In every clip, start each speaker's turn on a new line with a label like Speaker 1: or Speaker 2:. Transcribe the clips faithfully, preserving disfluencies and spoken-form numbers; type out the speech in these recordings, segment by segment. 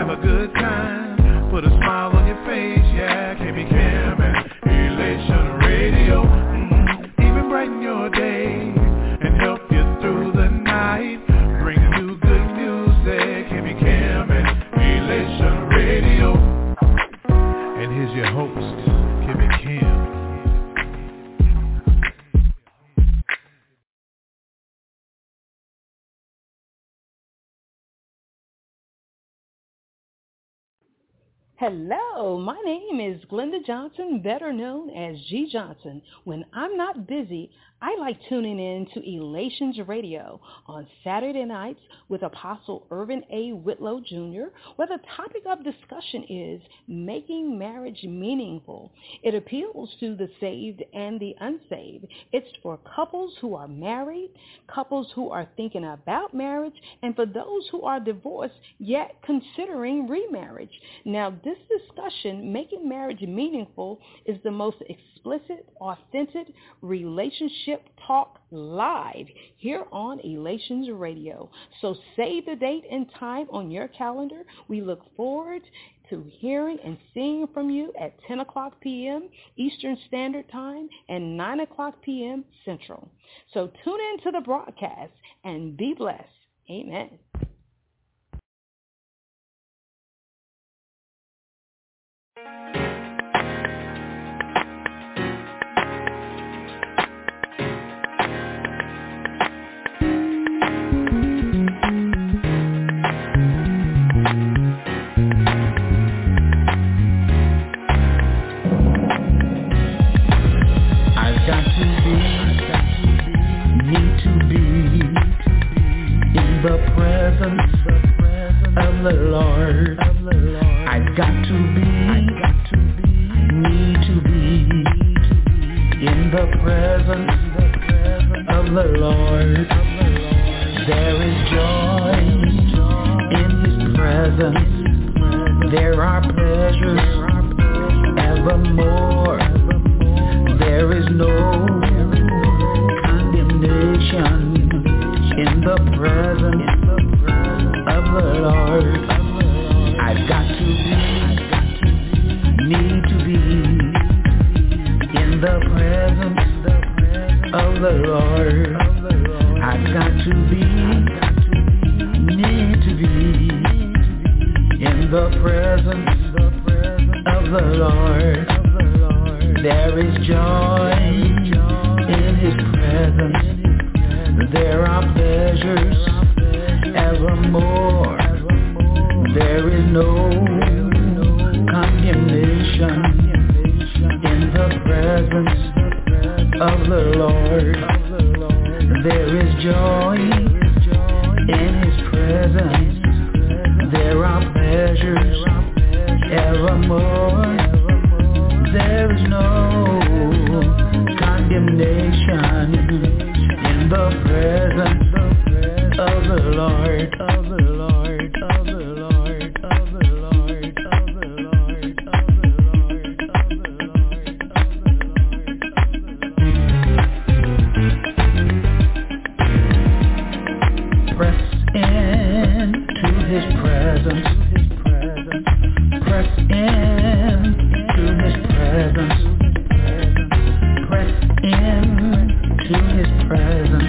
Speaker 1: have a good time, put a smile on your face, yeah. K B Cam and Elation Radio, mm-hmm. Even brighten your day and help you through the night. Bring you good music, K B Cam and Elation Radio. And here's your host, K B Cam.
Speaker 2: Hello, my name is Glenda Johnson, better known as G Johnson. When I'm not busy, I like tuning in to Elations Radio on Saturday nights with Apostle Irvin A. Whitlow Junior, where the topic of discussion is making marriage meaningful. It appeals to the saved and the unsaved. It's for couples who are married, couples who are thinking about marriage, and for those who are divorced yet considering remarriage. Now, this discussion, Making Marriage Meaningful, is the most explicit, authentic relationship talk live here on Elations Radio. So save the date and time on your calendar. We look forward to hearing and seeing from you at ten o'clock p.m. Eastern Standard Time and nine o'clock p.m. Central. So tune in to the broadcast and be blessed. Amen.
Speaker 3: The presence of the Lord. I've got to be, need to be in the presence of the Lord. There is joy in His presence. There are pleasures evermore. There is no condemnation in the presence of the Lord. I've got to be, need to be in the presence of the Lord. I've got to be, need to be in the presence of the Lord. There is joy in His presence. There are pleasures evermore. There is no condemnation in the presence of the Lord. There is joy in His presence. There are pleasures evermore. There is no condemnation in the presence of the Lord, of the Lord, of the Lord, of the Lord, of the Lord, of the Lord, of the Lord, of the Lord. Press into His presence. Press into His presence. Press into His presence.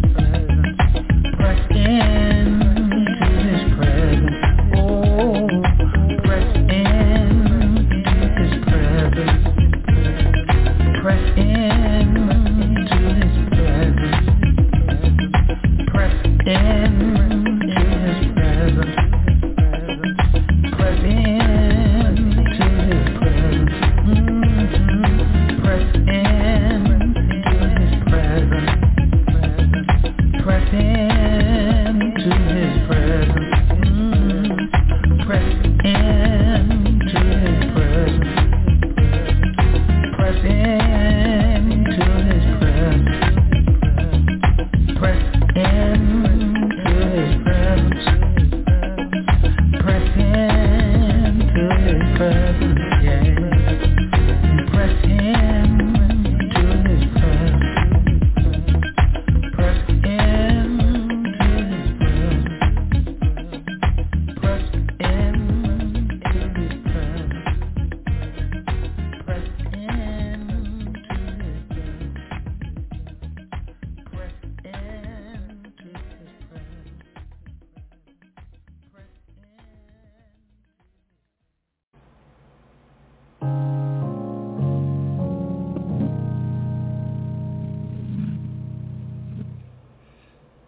Speaker 3: Press into His presence. Oh, press into His presence. Press into His presence. Press into His presence. Press into His presence. Mm-hmm. Press into His presence. Press into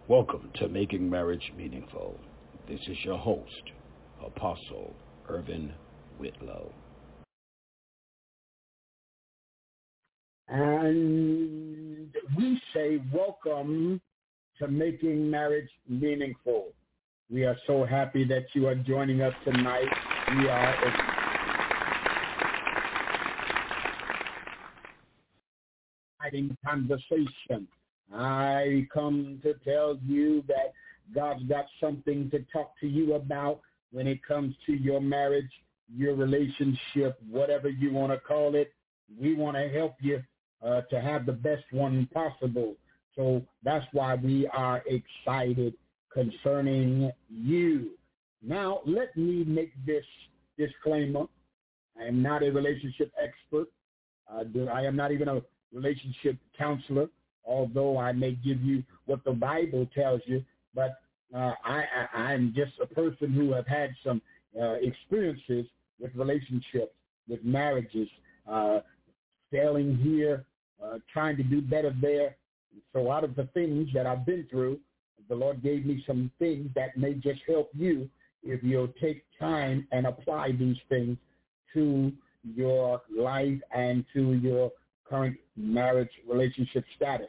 Speaker 4: Welcome to Making Marriage Meaningful. This is your host, Apostle Irvin Whitlow.
Speaker 5: And we say welcome to Making Marriage Meaningful. We are so happy that you are joining us tonight. We are exciting conversation. I come to tell you that God's got something to talk to you about when it comes to your marriage, your relationship, whatever you want to call it. We want to help you uh, to have the best one possible. So that's why we are excited concerning you. Now, let me make this disclaimer. I am not a relationship expert. Uh, I am not even a relationship counselor, although I may give you what the Bible tells you. But uh, I, I, I'm just a person who have had some uh, experiences with relationships, with marriages, uh, failing here, uh, trying to do better there. So out of the things that I've been through, the Lord gave me some things that may just help you if you'll take time and apply these things to your life and to your current marriage relationship status.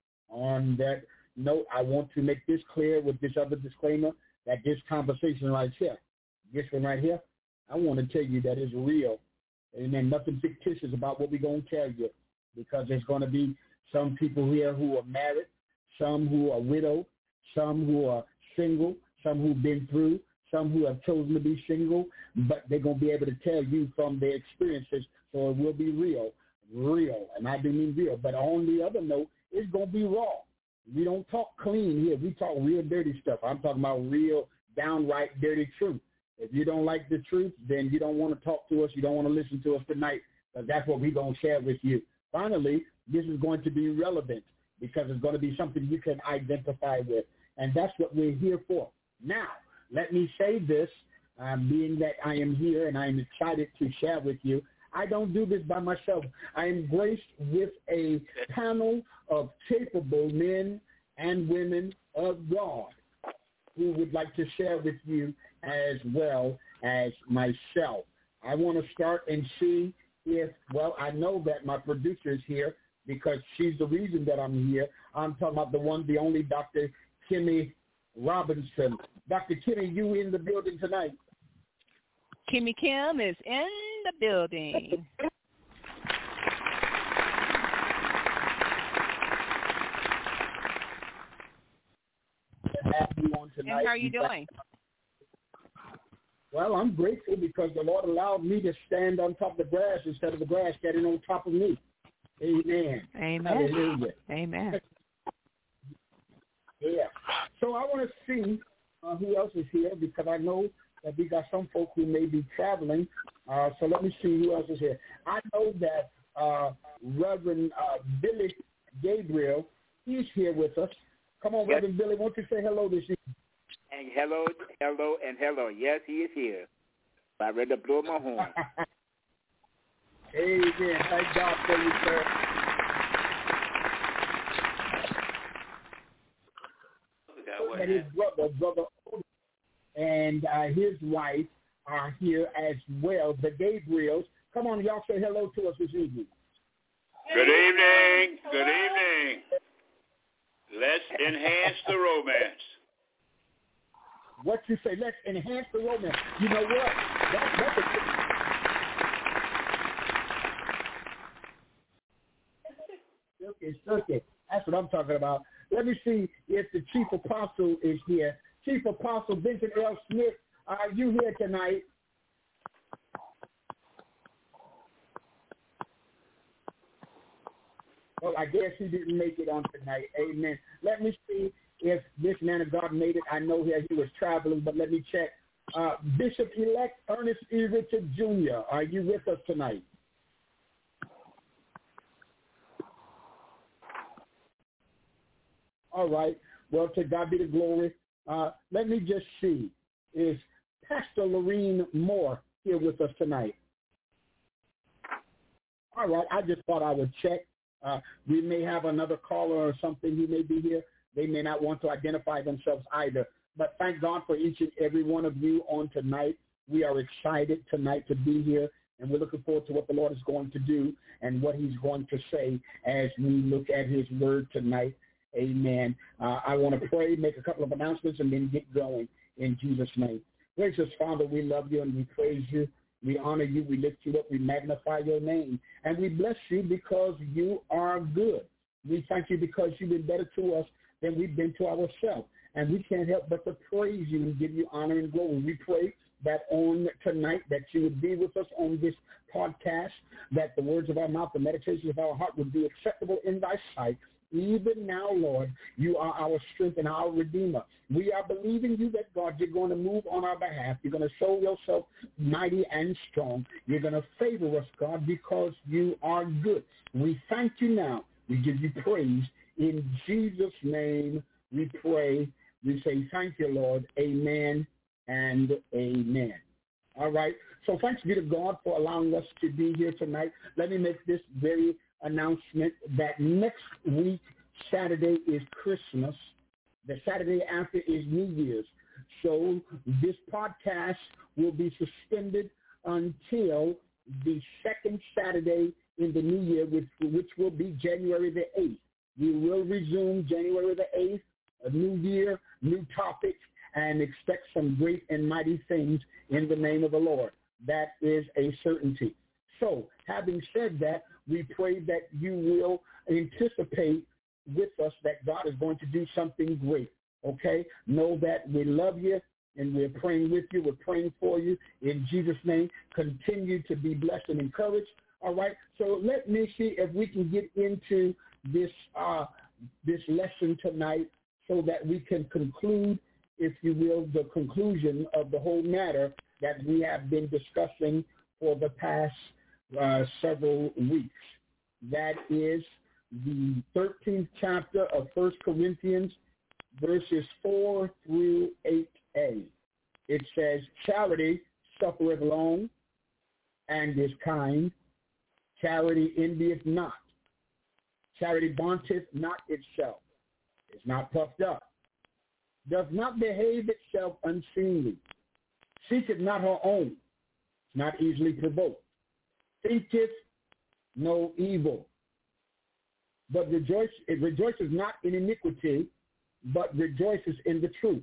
Speaker 5: On that note, I want to make this clear with this other disclaimer that this conversation right here, this one right here, I want to tell you that it's real. And then nothing fictitious about what we're going to tell you, because there's going to be some people here who are married, some who are widowed, some who are single, some who've been through, some who have chosen to be single, but they're going to be able to tell you from their experiences, so it will be real, real, and I do mean real. But on the other note, it's going to be raw. We don't talk clean here. We talk real dirty stuff. I'm talking about real, downright dirty truth. If you don't like the truth, then you don't want to talk to us. You don't want to listen to us tonight, because that's what we're going to share with you. Finally, this is going to be relevant because it's going to be something you can identify with, and that's what we're here for. Now, let me say this, um, being that I am here and I am excited to share with you. I don't do this by myself. I am graced with a panel of capable men and women of God who would like to share with you as well as myself. I want to start and see if, well, I know that my producer is here because she's the reason that I'm here. I'm talking about the one, the only Doctor Kimmy Robinson. Doctor Kimmy, you in the building tonight?
Speaker 2: Kimmy Kim is in the building. And how are you doing?
Speaker 5: Well, I'm grateful because the Lord allowed me to stand on top of the grass instead of the grass standing on top of me. Amen.
Speaker 2: Amen.
Speaker 5: Hallelujah.
Speaker 2: Amen.
Speaker 5: Yeah. So I want to see uh, who else is here, because I know that we got some folk who may be traveling. Uh, so let me see who else is here. I know that uh, Reverend uh, Billy Gabriel, he's here with us. Come on, yes. Reverend Billy, won't you say hello this evening?
Speaker 6: And hello, hello, and hello. Yes, he is here. I ready to blow my horn.
Speaker 5: Amen. Thank God for you, sir. And his brother, brother and uh, his wife are here as well, the Gabriels. Come on, y'all say hello to us this evening.
Speaker 7: Good evening. Good evening. Let's enhance the romance.
Speaker 5: What you say? Let's enhance the romance. You know what? That, that's a... Okay, okay. That's what I'm talking about. Let me see if the Chief Apostle is here. Chief Apostle Vincent L. Smith, are you here tonight? Well, I guess he didn't make it on tonight. Amen. Let me see if this man of God made it. I know he, he was traveling, but let me check. Uh, Bishop-elect Ernest E. Richard Junior, are you with us tonight? All right. Well, to God be the glory. Uh, let me just see. Is Pastor Lorene Moore here with us tonight? All right. I just thought I would check. Uh, we may have another caller or something. He may be here. They may not want to identify themselves either. But thank God for each and every one of you on tonight. We are excited tonight to be here, and we're looking forward to what the Lord is going to do and what he's going to say as we look at his word tonight. Amen. Uh, I want to pray, make a couple of announcements, and then get going in Jesus' name. Gracious Father, we love you and we praise you. We honor you. We lift you up. We magnify your name. And we bless you because you are good. We thank you because you've been better to us than we've been to ourselves. And we can't help but to praise you and give you honor and glory. We pray that on tonight that you would be with us on this podcast, that the words of our mouth, the meditations of our heart would be acceptable in thy sight. Even now, Lord, you are our strength and our Redeemer. We are believing you that, God, you're going to move on our behalf. You're going to show yourself mighty and strong. You're going to favor us, God, because you are good. We thank you now. We give you praise. In Jesus' name we pray. We say thank you, Lord. Amen and amen. All right. So thanks be to God for allowing us to be here tonight. Let me make this very announcement that next week, Saturday, is Christmas. The Saturday after is New Year's. So this podcast will be suspended until the second Saturday in the new year, which, which will be January the eighth. We will resume January the eighth, a new year, new topic, and expect some great and mighty things in the name of the Lord. That is a certainty. So, having said that, we pray that you will anticipate with us that God is going to do something great, okay? Know that we love you and we're praying with you. We're praying for you. In Jesus' name, continue to be blessed and encouraged, all right? So let me see if we can get into this uh, this lesson tonight so that we can conclude, if you will, the conclusion of the whole matter that we have been discussing for the past uh, several weeks. That is the thirteenth chapter of First Corinthians, verses four through eight a. It says, charity suffereth long and is kind. Charity envieth not. Charity vaunteth not itself, is not puffed up, does not behave itself unseemly, seeketh not her own, is not easily provoked, thinketh no evil, but rejoice, it rejoices not in iniquity, but rejoices in the truth,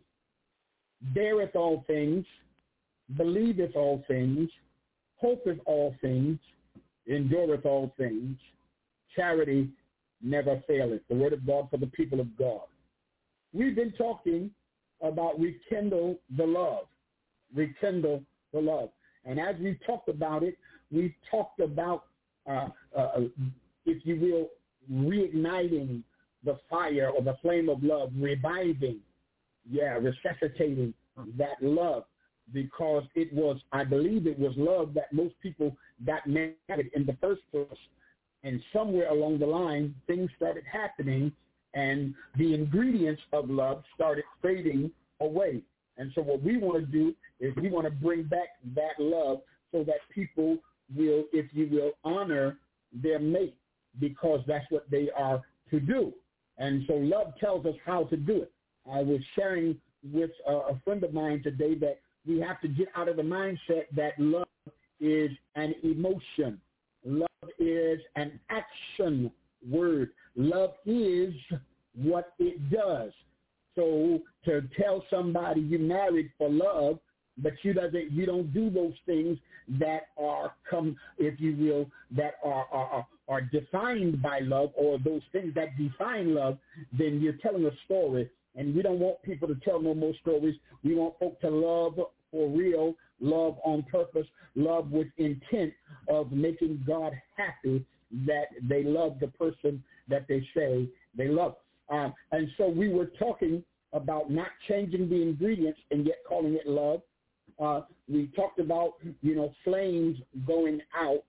Speaker 5: beareth all things, believeth all things, hopeth all things, endureth all things. Charity never faileth. The word of God for the people of God. We've been talking about rekindle the love. Rekindle the love. And as we talked about it, we talked about, uh, uh, if you will, reigniting the fire or the flame of love, reviving, yeah, resuscitating that love, because it was, I believe it was love that most people got married in the first place. And somewhere along the line, things started happening, and the ingredients of love started fading away. And so what we want to do is we want to bring back that love so that people will, if you will, honor their mate, because that's what they are to do. And so love tells us how to do it. I was sharing with a, a friend of mine today that we have to get out of the mindset that love is an emotion. Love is an action word. Love is what it does. So to tell somebody you're married for love, but you doesn't, you don't do those things that are come, if you will, that are, are are defined by love, or those things that define love, then you're telling a story. And we don't want people to tell no more stories. We want folk to love for real, love on purpose, love with intent of making God happy that they love the person that they say they love. Um, and so we were talking about not changing the ingredients and yet calling it love. Uh, we talked about, you know, flames going out.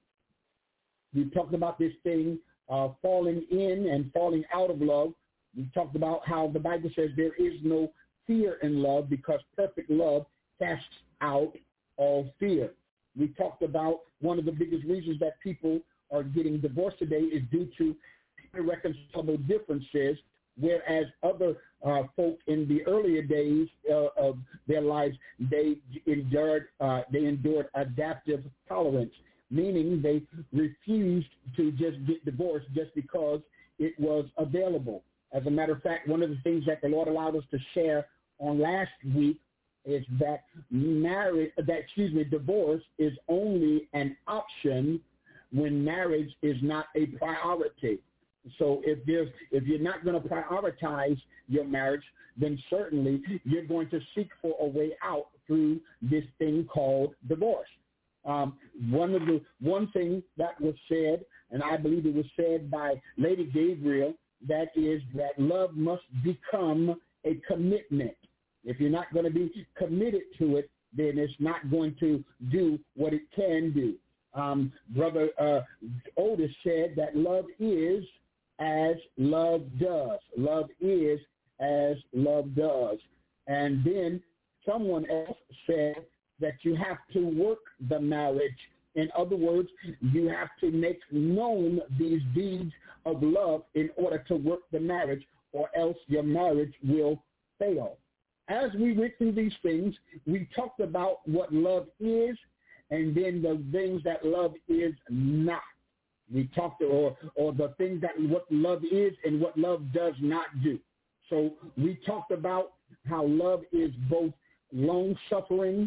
Speaker 5: We talked about this thing uh, falling in and falling out of love. We talked about how the Bible says there is no fear in love, because perfect love casts out all fear. We talked about one of the biggest reasons that people are getting divorced today is due to irreconcilable differences whereas other uh, folk in the earlier days uh, of their lives, they endured uh, they endured adaptive tolerance, meaning they refused to just get divorced just because it was available. As a matter of fact, one of the things that the Lord allowed us to share on last week is that marriage, that excuse me, divorce is only an option when marriage is not a priority. So if there's if you're not going to prioritize your marriage, then certainly you're going to seek for a way out through this thing called divorce. Um, one of the one thing that was said, and I believe it was said by Lady Gabriel, that is that love must become a commitment. If you're not going to be committed to it, then it's not going to do what it can do. Um, Brother uh, Otis said that love is as love does. Love is as love does. And then someone else said that you have to work the marriage. In other words, you have to make known these deeds of love in order to work the marriage, or else your marriage will fail. As we went through these things, we talked about what love is and then the things that love is not. We talked, or, or the things that what love is and what love does not do. So we talked about how love is both long-suffering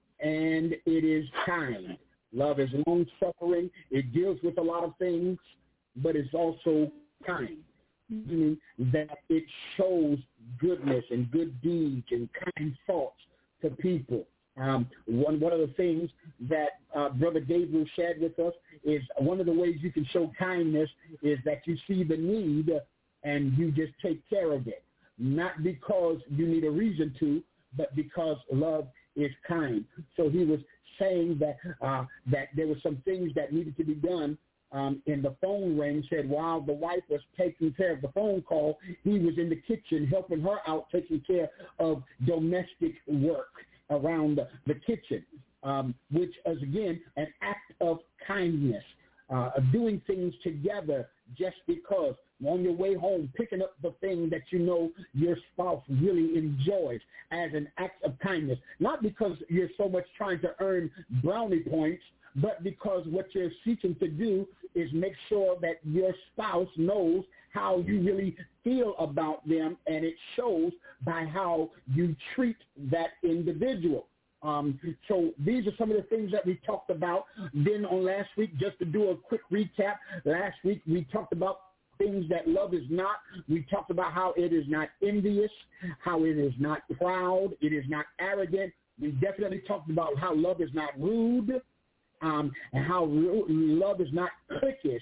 Speaker 5: and it is kind. Love is long-suffering. It deals with a lot of things, but it's also kind, meaning that it shows goodness and good deeds and kind thoughts to people. Um, one one of the things that uh, Brother Gabriel shared with us is one of the ways you can show kindness is that you see the need and you just take care of it, not because you need a reason to, but because love is kind. So he was saying that uh, that there were some things that needed to be done. Um, in the phone ring, said while the wife was taking care of the phone call, he was in the kitchen helping her out, taking care of domestic work around the, the kitchen, um, which is, again, an act of kindness, uh, of doing things together just because. On your way home, picking up the thing that you know your spouse really enjoys as an act of kindness, not because you're so much trying to earn brownie points, but because what you're seeking to do is make sure that your spouse knows how you really feel about them, and it shows by how you treat that individual. Um, so these are some of the things that we talked about. Then on last week, just to do a quick recap, last week we talked about things that love is not. We talked about how it is not envious, how it is not proud, it is not arrogant. We definitely talked about how love is not rude, um, and how love is not cliquish,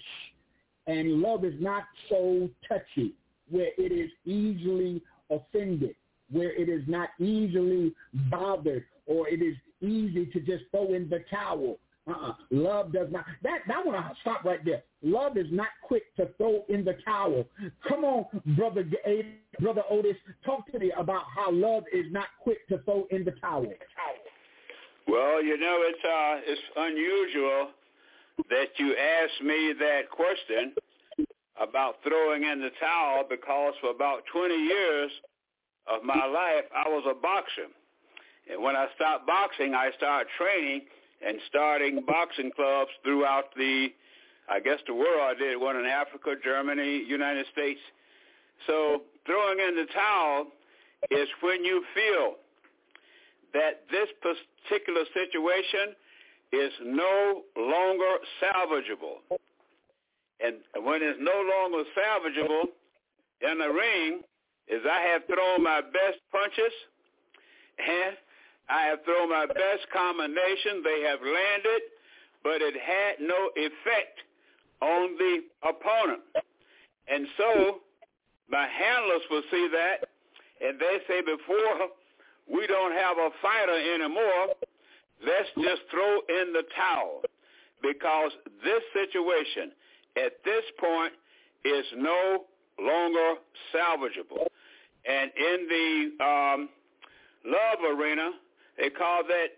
Speaker 5: and love is not so touchy, where it is easily offended, where it is not easily bothered, or it is easy to just throw in the towel. Uh-uh. Love does not. That that one, I'll stop right there. Love is not quick to throw in the towel. Come on, brother, brother Otis, talk to me about how love is not quick to throw in the towel.
Speaker 7: Well, you know, it's uh, it's unusual that you asked me that question about throwing in the towel, because for about twenty years of my life, I was a boxer. And when I stopped boxing, I started training and starting boxing clubs throughout the, I guess, the world. I did one in Africa, Germany, United States. So throwing in the towel is when you feel that this particular situation is no longer salvageable. And when it's no longer salvageable in the ring, is I have thrown my best punches and I have thrown my best combination. They have landed, but it had no effect on the opponent. And so my handlers will see that, and they say, before we don't have a fighter anymore, let's just throw in the towel, because this situation at this point is no longer salvageable. And in the um, love arena, they call that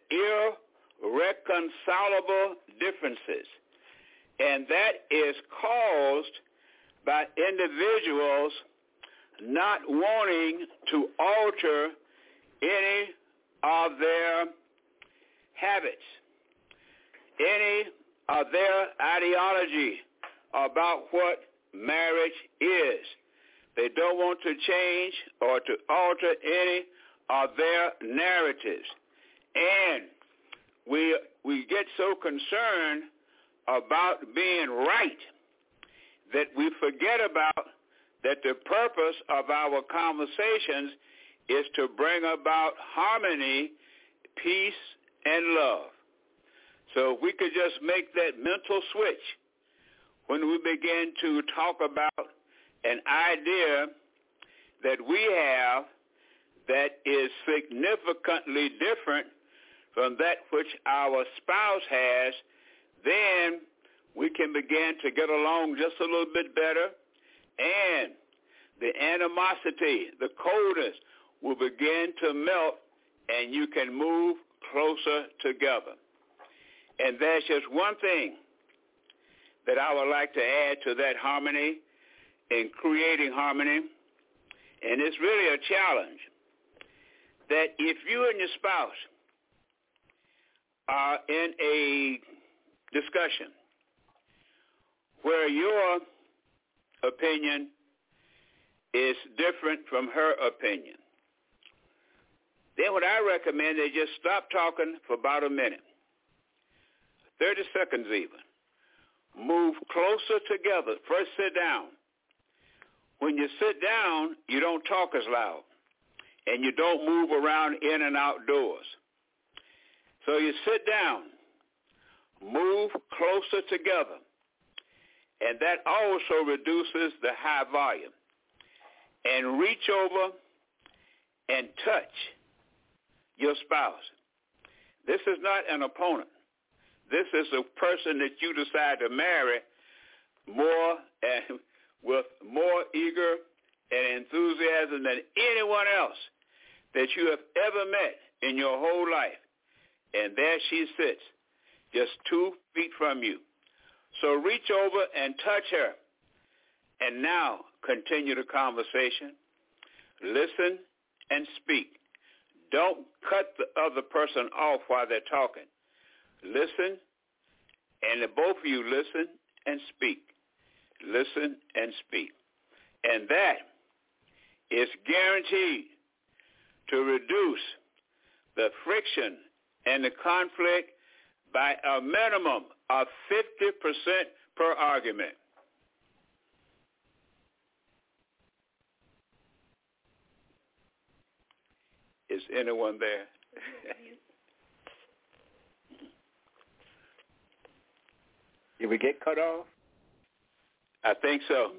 Speaker 7: irreconcilable differences. And that is caused by individuals not wanting to alter any of their habits, any of their ideology about what marriage is. They don't want to change or to alter any of their narratives. And we we get so concerned about being right that we forget about that the purpose of our conversations is to bring about harmony, peace, and love. So if we could just make that mental switch when we begin to talk about an idea that we have that is significantly different from that which our spouse has, then we can begin to get along just a little bit better, and the animosity, the coldness will begin to melt, and you can move closer together. And there's just one thing that I would like to add to that harmony in creating harmony, and it's really a challenge, that if you and your spouse are in a discussion where your opinion is different from her opinion, then what I recommend is just stop talking for about a minute, thirty seconds even. Move closer together. First sit down. When you sit down, you don't talk as loud, and you don't move around in and outdoors. So you sit down, move closer together, and that also reduces the high volume. And reach over and touch your spouse. This is not an opponent. This is a person that you decide to marry more and with more eager and enthusiasm than anyone else that you have ever met in your whole life. And there she sits, just two feet from you. So reach over and touch her. And now continue the conversation. Listen and speak. Don't cut the other person off while they're talking. Listen, and the both of you listen and speak. Listen and speak. And that is guaranteed to reduce the friction and the conflict by a minimum of fifty percent per argument. Is anyone there? Did we get cut off? I think so.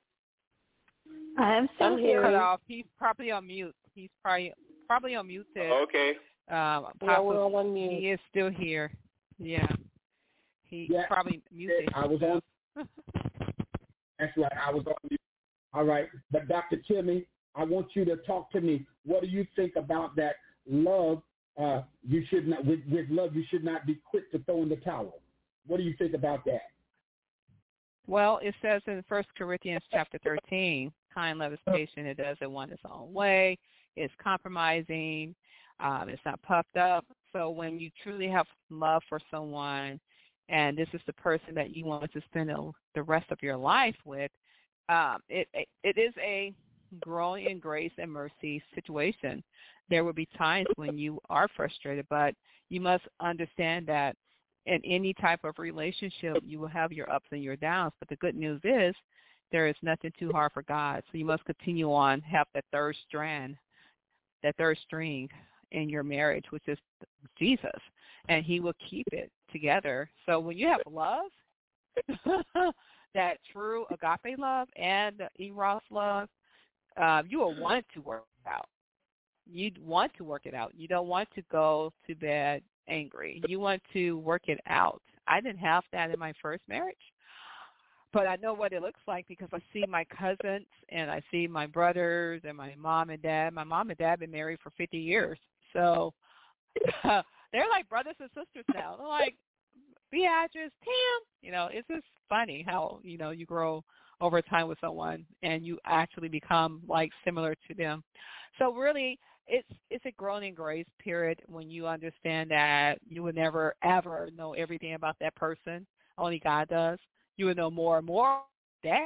Speaker 8: I am still here.
Speaker 9: Cut off. He's probably on mute. He's probably probably on mute.
Speaker 7: Okay.
Speaker 9: Um,
Speaker 8: yeah, we're all on mute.
Speaker 9: He is still here. Yeah. He
Speaker 5: yeah,
Speaker 9: probably muted.
Speaker 5: I was on. That's right. I was on mute. All right. But Doctor Timmy, I want you to talk to me. What do you think about that love? Uh, you should not, with, with love, you should not be quick to throw in the towel. What do you think about that?
Speaker 9: Well, it says in First Corinthians chapter thirteen, kind love is patient. It doesn't want its own way. It's compromising. Um, it's not puffed up. So when you truly have love for someone, and this is the person that you want to spend the rest of your life with, um, it, it it is a growing in grace and mercy situation. There will be times when you are frustrated, but you must understand that in any type of relationship, you will have your ups and your downs. But the good news is there is nothing too hard for God. So you must continue on, have that third strand, that third string in your marriage, which is Jesus, and he will keep it together. So when you have love, that true agape love and eros love, uh, you will want to work it out. You want to work it out. You don't want to go to bed angry. You want to work it out. I didn't have that in my first marriage, but I know what it looks like because I see my cousins and I see my brothers and my mom and dad. My mom and dad have been married for fifty years. So uh, they're like brothers and sisters now. They're like, Beatrice, Tim. You know, it's just funny how, you know, you grow over time with someone, and you actually become like similar to them. So really, it's it's a growing grace period when you understand that you will never ever know everything about that person. Only God does. You will know more and more of that.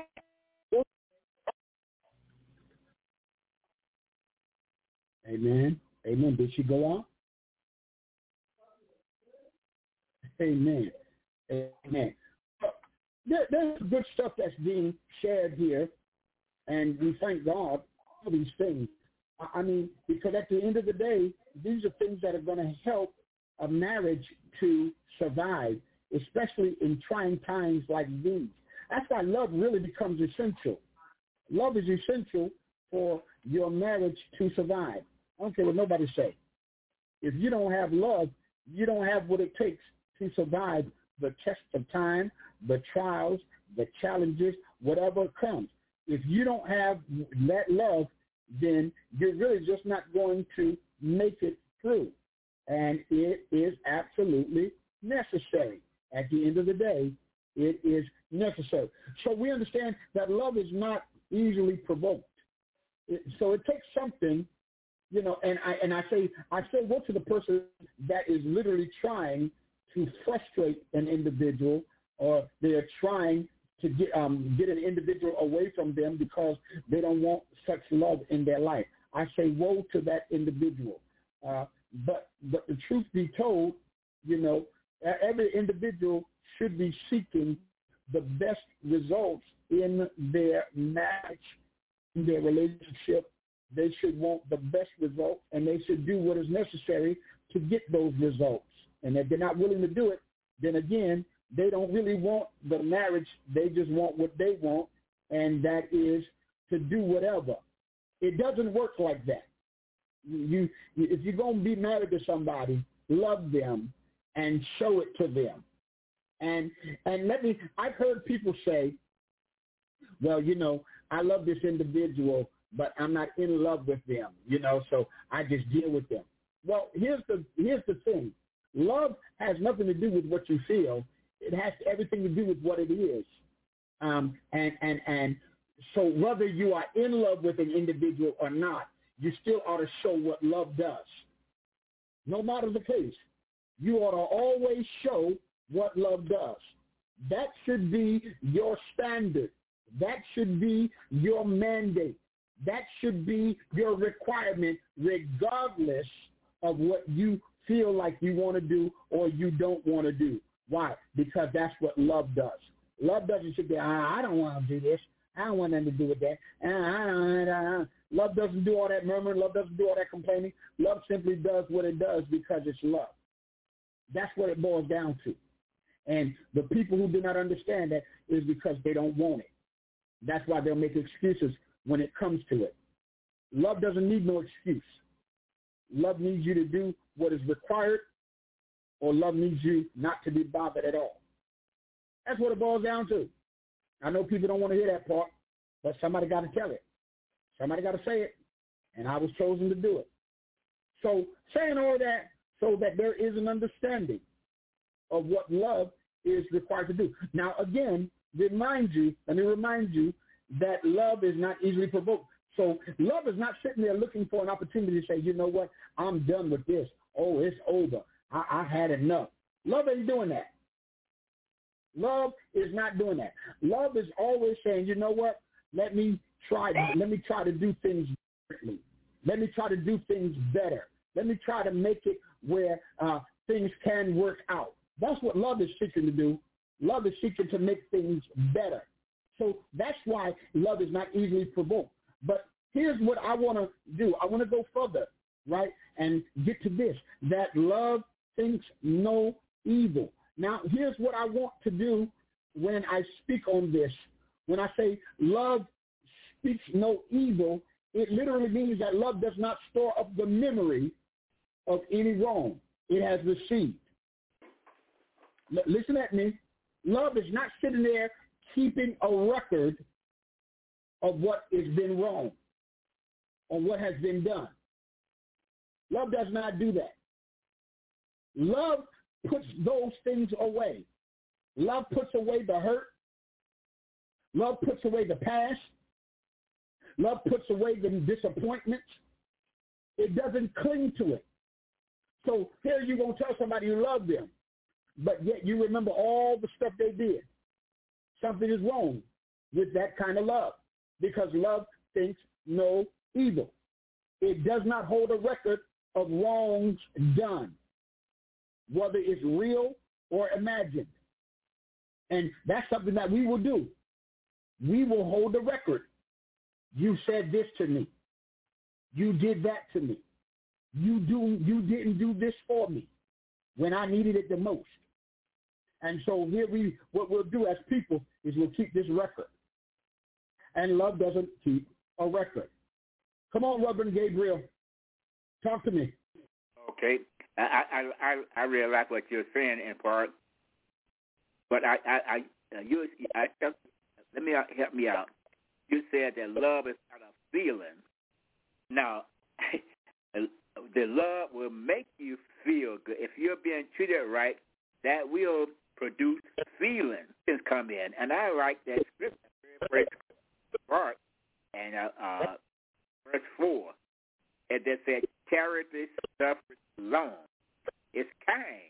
Speaker 5: Amen. Amen. Did she go on? Amen. Amen. There, there's good stuff that's being shared here, and we thank God for these things. I mean, because at the end of the day, these are things that are going to help a marriage to survive, especially in trying times like these. That's why love really becomes essential. Love is essential for your marriage to survive. I don't care what nobody say. If you don't have love, you don't have what it takes to survive the test of time, the trials, the challenges, whatever comes. If you don't have that love, then you're really just not going to make it through. And it is absolutely necessary. At the end of the day, it is necessary. So we understand that love is not easily provoked. It, so it takes something, you know, and I and I say I say what to the person that is literally trying to frustrate an individual, or they're trying to get um, get an individual away from them because they don't want such love in their life. I say woe to that individual. Uh, but but the truth be told, you know, every individual should be seeking the best results in their marriage, in their relationship. They should want the best result, and they should do what is necessary to get those results. And if they're not willing to do it, then again, they don't really want the marriage. They just want what they want, and that is to do whatever. It doesn't work like that. You, if you're going to be married to somebody, love them and show it to them. And and let me, I've heard people say, well, you know, I love this individual, but I'm not in love with them, you know, so I just deal with them. Well, here's the here's the thing. Love has nothing to do with what you feel. It has everything to do with what it is. Um, and, and, and so whether you are in love with an individual or not, you still ought to show what love does. No matter the case, you ought to always show what love does. That should be your standard. That should be your mandate. That should be your requirement, regardless of what you feel like you want to do or you don't want to do. Why? Because that's what love does. Love doesn't sit there, I don't want to do this. I don't want nothing to do with that. I don't, I don't. Love doesn't do all that murmuring. Love doesn't do all that complaining. Love simply does what it does because it's love. That's what it boils down to. And the people who do not understand that is because they don't want it. That's why they'll make excuses when it comes to it. Love doesn't need no excuse. Love needs you to do what is required, or love needs you not to be bothered at all. That's what it boils down to. I know people don't want to hear that part, but somebody got to tell it. Somebody got to say it, and I was chosen to do it. So saying all that so that there is an understanding of what love is required to do. Now, again, remind you, let me remind you that love is not easily provoked. So love is not sitting there looking for an opportunity to say, you know what, I'm done with this. Oh, it's over. I, I had enough. Love ain't doing that. Love is not doing that. Love is always saying, you know what, let me try, let me try to do things differently. Let me try to do things better. Let me try to make it where uh, things can work out. That's what love is seeking to do. Love is seeking to make things better. So that's why love is not easily provoked. But here's what I want to do. I want to go further, right, and get to this, that love thinks no evil. Now, here's what I want to do when I speak on this. When I say love speaks no evil, it literally means that love does not store up the memory of any wrong it has received. L- listen at me. Love is not sitting there keeping a record of what has been wrong or what has been done. Love does not do that. Love puts those things away. Love puts away the hurt. Love puts away the past. Love puts away the disappointments. It doesn't cling to it. So here you're going to tell somebody you love them, but yet you remember all the stuff they did. Something is wrong with that kind of love, because love thinks no evil. It does not hold a record of wrongs done, whether it's real or imagined. And that's something that we will do. We will hold the record. You said this to me. You did that to me. You do. You didn't do this for me when I needed it the most. And so here we, what we'll do as people is we'll keep this record. And love doesn't keep a record. Come on, Reverend Gabriel. Talk to me.
Speaker 6: Okay. I I I, I really like what you're saying in part, but I I, I you I let me help me out. You said that love is not a feeling. Now, the love will make you feel good. If you're being treated right, that will produce feelings that come in. And I like that scripture, very part, and uh, uh, verse four, and that said, charity suffers long. It's kind.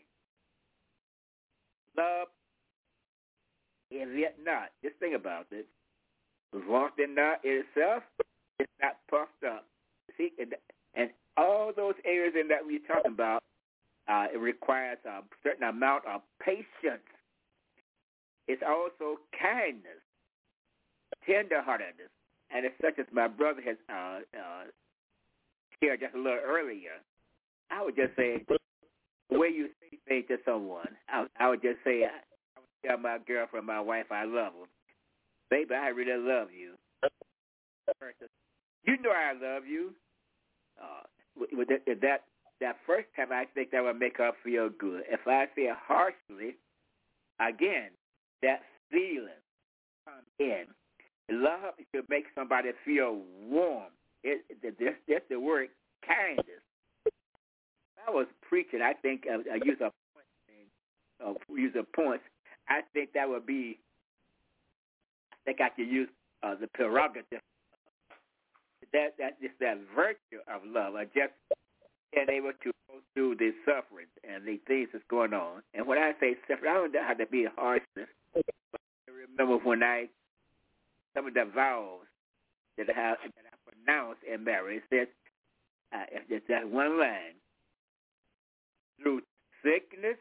Speaker 6: Love is yet not. Just think about it. Vaunt not itself, it's not puffed up. See, and, and all those areas in that we're talking about, uh, it requires a certain amount of patience. It's also kindness, tenderheartedness, and it's such as my brother has uh, uh, shared just a little earlier. I would just say, the way you say things to someone, I, I would just say, I, I would tell my girlfriend, my wife, I love her. Baby, I really love you. You know I love you. Uh, with that, that that first time, I think that would make her feel good. If I say it harshly, again, that feeling comes in. Love should make somebody feel warm. It, it, that's, that's the word, kindness. If I was preaching, I think uh, I use a point, uh, use a point. I think that would be. I think I could use uh, the prerogative. That that is that virtue of love, or just being able to go through the suffering and the things that's going on. And when I say suffering, I don't have to be harshness. But I remember when I some of the vows that I have, that I pronounced in marriage. That uh, it's that one line: through sickness,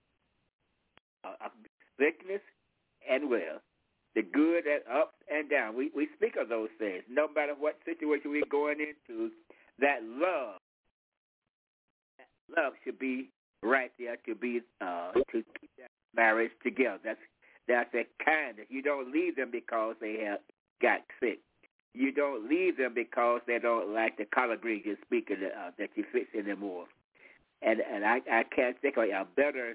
Speaker 6: uh, sickness and well. The good and ups and downs. We we speak of those things. No matter what situation we're going into, that love, that love should be right there to be uh, to keep that marriage together. That's that's that kindness. You don't leave them because they have got sick. You don't leave them because they don't like the collard greens you're speaking uh, that you fix anymore. And and I I can't think of a better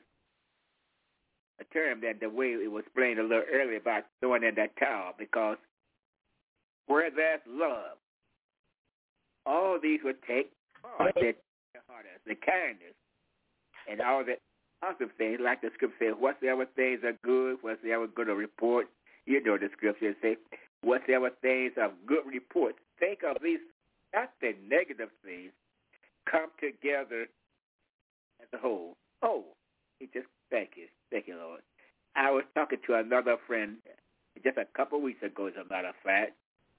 Speaker 6: a term than the way it was explained a little earlier about throwing in that towel, because where there's love, all these would take part, the, the kindness, and all the other things, like the scripture says, whatsoever things are good, whatsoever good a report, you know the scripture says, whatsoever things of good report. Think of these, not the negative things, come together as a whole. Oh, it just, thank you. Thank you, Lord. I was talking to another friend just a couple of weeks ago, as a matter of fact,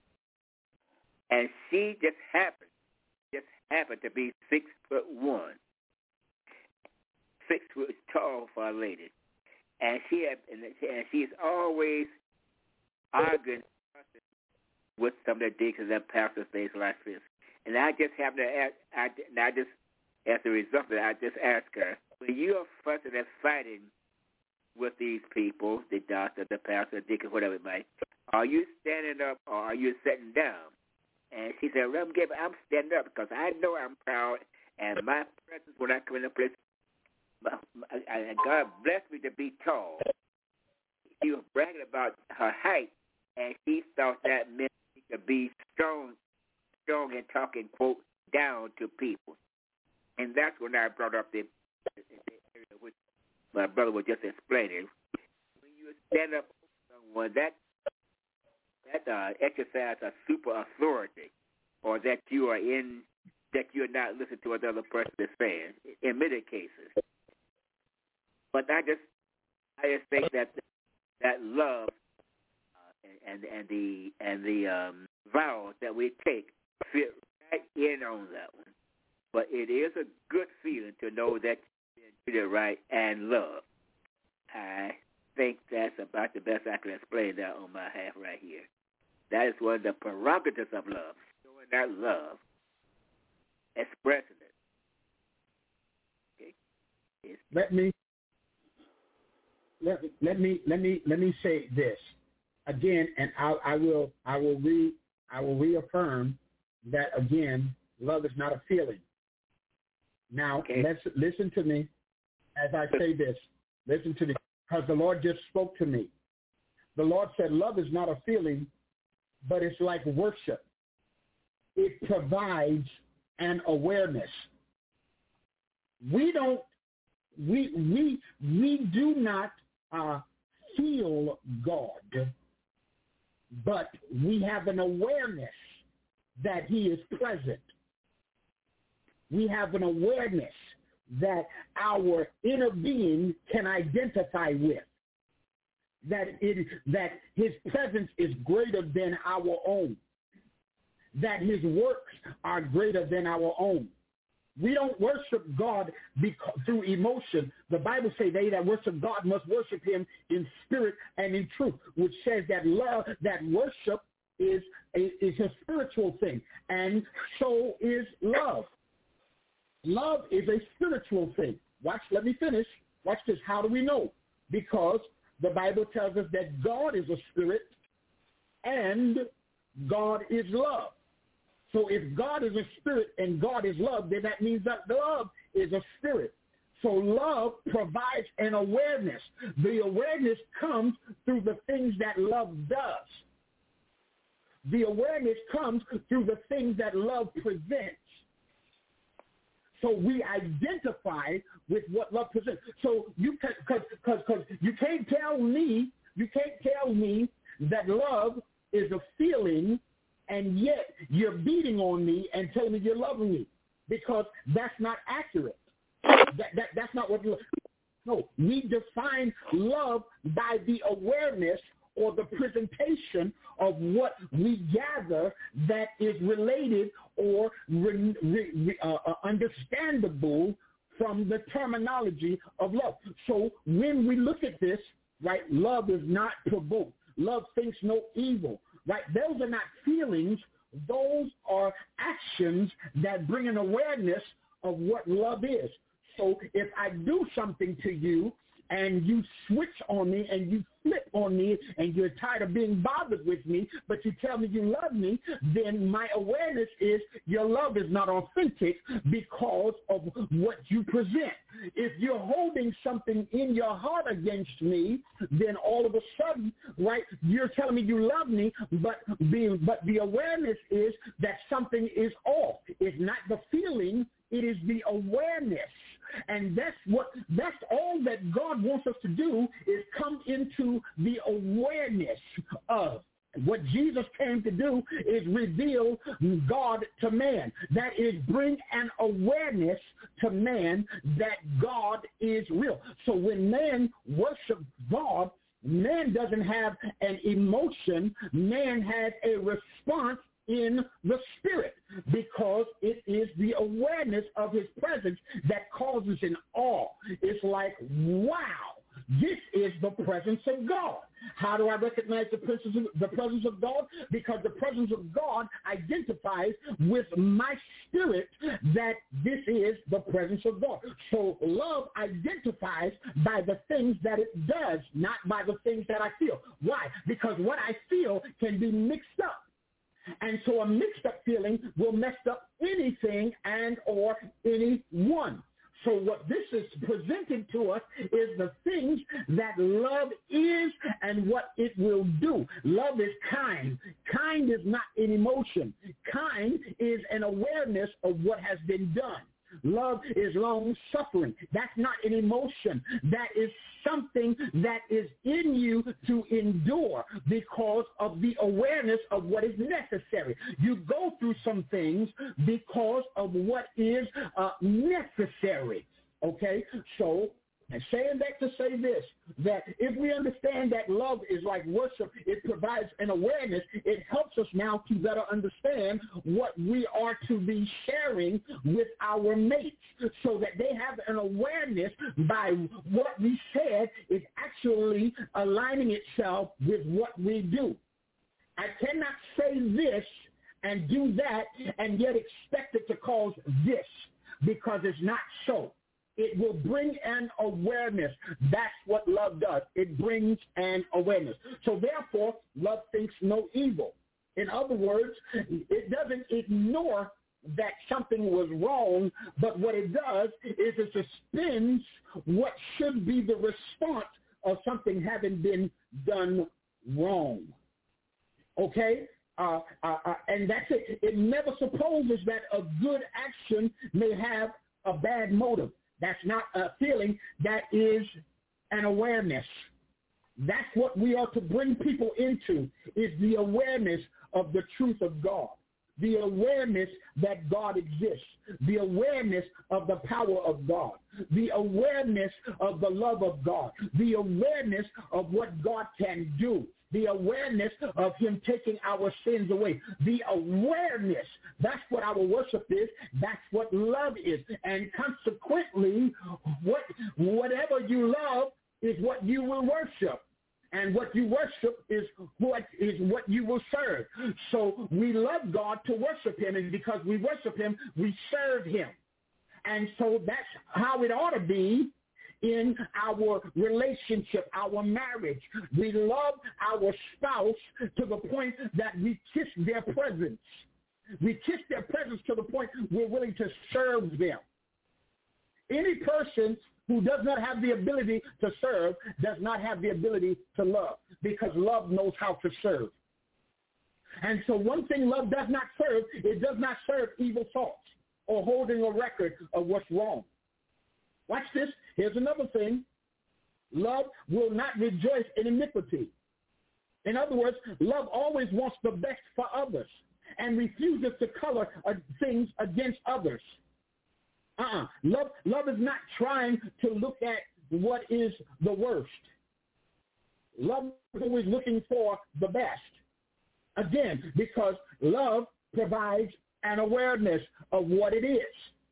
Speaker 6: and she just happened, just happened to be six foot one, six foot tall for a lady, and she had, and she's always arguing with some of the deacons and pastors, things like this. And I just happened to ask, I, and I just, as a result of that, I just asked her, when you're fussing and fighting with these people, the doctor, the pastor, the deacon, whatever it might, are you standing up or are you sitting down? And she said, Reverend Gabriel, I'm standing up because I know I'm proud, and my presence when I come in the place, my, my, and God blessed me to be tall. She was bragging about her height, and she thought that meant she could be strong, strong and talking, quote, down to people. And that's when I brought up the, the, the area which my brother was just explaining. When you stand up for someone, that that uh, exercise a super authority, or that you are in, that you're not listening to what the other person is saying, in many cases. But I just, I just think that that love uh, and and the and the um, vows that we take fit right in on that one. But it is a good feeling to know that you're treated right and loved. I think that's about the best I can explain that on my half right here. That is one of the prerogatives of love, showing that love, expressing it. Okay. It's
Speaker 5: let me let, let me let me let me say this again, and I, I will I will re I will reaffirm that again. Love is not a feeling. Now,
Speaker 6: okay.
Speaker 5: let's listen to me as I say this. Listen to me, because the Lord just spoke to me. The Lord said, love is not a feeling, but it's like worship. It provides an awareness. We don't, we we we do not uh, feel God, but we have an awareness that He is present. We have an awareness that our inner being can identify with, that it that His presence is greater than our own, that His works are greater than our own. We don't worship God because, through emotion. The Bible says they that worship God must worship Him in spirit and in truth, which says that love, that worship is a, is a spiritual thing, and so is love. Love is a spiritual thing. Watch, let me finish. Watch this. How do we know? Because the Bible tells us that God is a spirit and God is love. So if God is a spirit and God is love, then that means that love is a spirit. So love provides an awareness. The awareness comes through the things that love does. The awareness comes through the things that love presents. So we identify with what love presents. So you can, cause, cause, cause you can't tell me, you can't tell me that love is a feeling, and yet you're beating on me and telling me you're loving me, because that's not accurate. That, that that's not what love. No, we define love by the awareness or the presentation of what we gather that is related or re, re, re, uh, uh, understandable from the terminology of love. So when we look at this, right, love is not provoked. Love thinks no evil, right? Those are not feelings. Those are actions that bring an awareness of what love is. So if I do something to you and you switch on me and you flip on me and you're tired of being bothered with me, but you tell me you love me, then my awareness is your love is not authentic because of what you present. If you're holding something in your heart against me, then all of a sudden, right, you're telling me you love me, but the, but the awareness is that something is off. It's not the feeling, it is the awareness. And that's what that's all that God wants us to do, is come into the awareness of. What Jesus came to do is reveal God to man. That is, bring an awareness to man that God is real. So when man worships God, man doesn't have an emotion. Man has a response in the spirit, because it is the awareness of his presence that causes an awe. It's like, wow, this is the presence of God. How do I recognize the presence of, the presence of God? Because the presence of God identifies with my spirit that this is the presence of God. So love identifies by the things that it does, not by the things that I feel. Why? Because what I feel can be mixed up. And so a mixed up feeling will mess up anything and or anyone. So what this is presenting to us is the things that love is and what it will do. Love is kind. Kind is not an emotion. Kind is an awareness of what has been done. Love is long-suffering. That's not an emotion. That is something that is in you to endure because of the awareness of what is necessary. You go through some things because of what is uh, necessary. Okay? So, and saying that to say this, that if we understand that love is like worship, it provides an awareness, it helps us now to better understand what we are to be sharing with our mates so that they have an awareness by what we said is actually aligning itself with what we do. I cannot say this and do that and yet expect it to cause this because it's not so. It will bring an awareness. That's what love does. It brings an awareness. So therefore, love thinks no evil. In other words, it doesn't ignore that something was wrong, but what it does is it suspends what should be the response of something having been done wrong. Okay? Uh, uh, uh, and that's it. It never supposes that a good action may have a bad motive. That's not a feeling. That is an awareness. That's what we are to bring people into, is the awareness of the truth of God, the awareness that God exists, the awareness of the power of God, the awareness of the love of God, the awareness of what God can do, the awareness of him taking our sins away, the awareness. That's what our worship is. That's what love is. And consequently, what whatever you love is what you will worship. And what you worship is what is what you will serve. So we love God to worship him, and because we worship him, we serve him. And so that's how it ought to be in our relationship, our marriage. We love our spouse to the point that we kiss their presence. We kiss their presence to the point we're willing to serve them. Any person who does not have the ability to serve does not have the ability to love, because love knows how to serve. And so one thing love does not serve, it does not serve evil thoughts or holding a record of what's wrong. Watch this. Here's another thing. Love will not rejoice in iniquity. In other words, love always wants the best for others and refuses to color uh, things against others. Uh-uh. Love, love is not trying to look at what is the worst. Love is always looking for the best. Again, because love provides an awareness of what it is.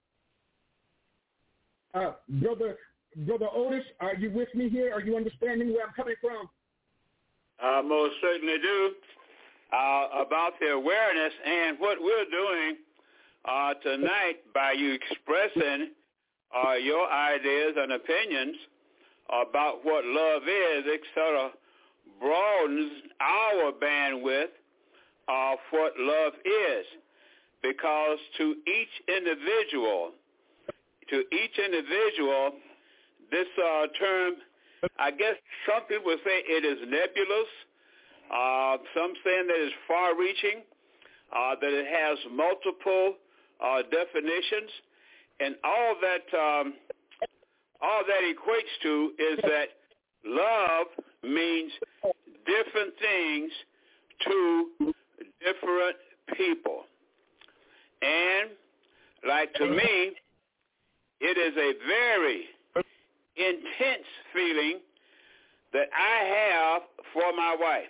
Speaker 5: Uh, brother, brother Otis, are you with me here? Are you understanding where I'm coming from?
Speaker 7: I most certainly do. Uh, about the awareness and what we're doing uh, tonight by you expressing uh, your ideas and opinions about what love is, it sort of broadens our bandwidth of what love is, because to each individual, to each individual, this uh, term, I guess some people would say it is nebulous. Uh, some saying that it's far-reaching, uh, that it has multiple uh, definitions, and all that um, all that equates to is that love means different things to different people. And like to me, it is a very intense feeling that I have for my wife.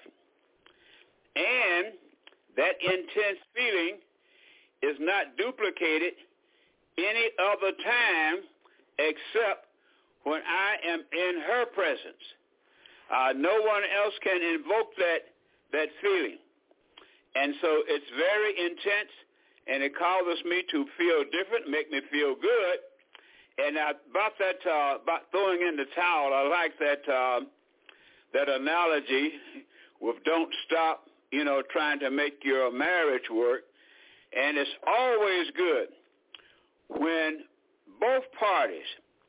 Speaker 7: And that intense feeling is not duplicated any other time except when I am in her presence. Uh, no one else can invoke that that feeling. And so it's very intense, and it causes me to feel different, make me feel good. And uh, about that, uh, about throwing in the towel, I like that uh, that analogy with don't stop, you know, trying to make your marriage work. And it's always good when both parties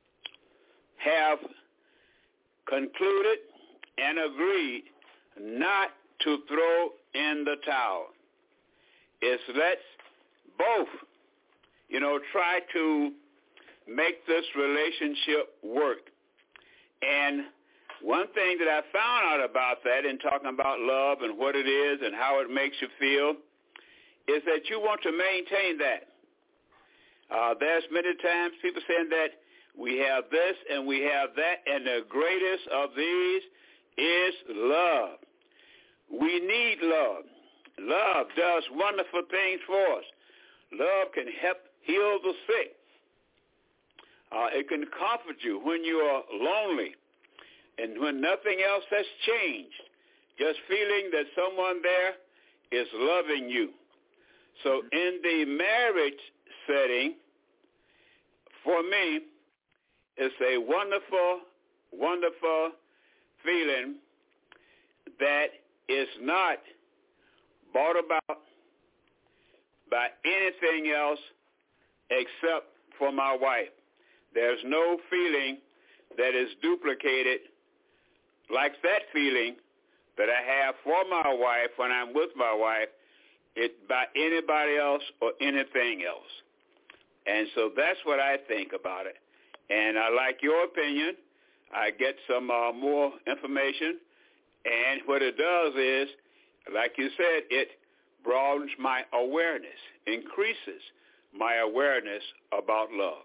Speaker 7: have concluded and agreed not to throw in the towel. It's let's both, you know, try to make this relationship work. And one thing that I found out about that in talking about love and what it is and how it makes you feel is that you want to maintain that. Uh, there's many times people saying that we have this and we have that, and the greatest of these is love. We need love. Love does wonderful things for us. Love can help heal the sick. Uh, it can comfort you when you are lonely and when nothing else has changed. Just feeling that someone there is loving you. So in the marriage setting, for me, it's a wonderful, wonderful feeling that is not brought about by anything else except for my wife. There's no feeling that is duplicated like that feeling that I have for my wife when I'm with my wife it by anybody else or anything else. And so that's what I think about it. And I like your opinion. I get some uh, more information. And what it does is, like you said, it broadens my awareness, increases my awareness about love.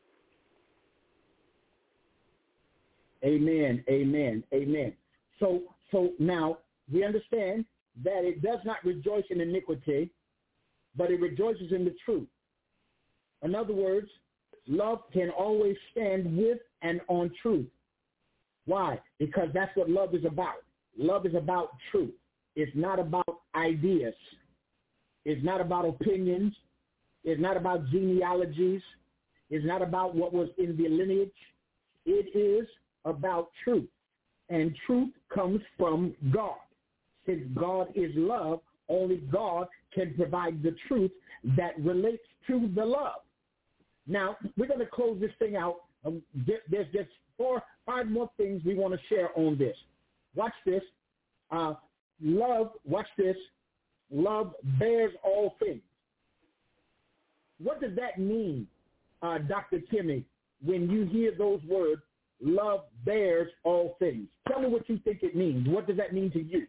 Speaker 5: Amen, amen, amen. So, so now we understand that it does not rejoice in iniquity, but it rejoices in the truth. In other words, love can always stand with and on truth. Why? Because that's what love is about. Love is about truth. It's not about ideas. It's not about opinions. It's not about genealogies. It's not about what was in the lineage. It is about truth. And truth comes from God. Since God is love, only God can provide the truth that relates to the love. Now, we're going to close this thing out. Um, there's just four, five more things we want to share on this. Watch this. Uh, love, watch this. Love bears all things. What does that mean, uh, Doctor Timmy, when you hear those words, love bears all things? Tell me what you think it means. What does that mean to you?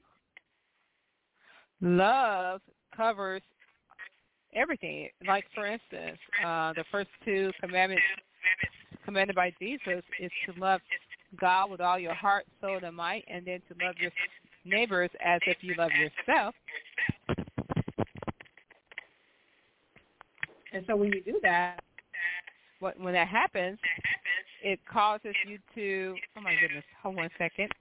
Speaker 9: Love covers everything. Like, for instance, uh, the first two commandments commanded by Jesus is to love God with all your heart, soul, and might, and then to love your neighbors as if you love yourself. And so when you do that, what, when that happens, it causes you to, oh my goodness, hold one second.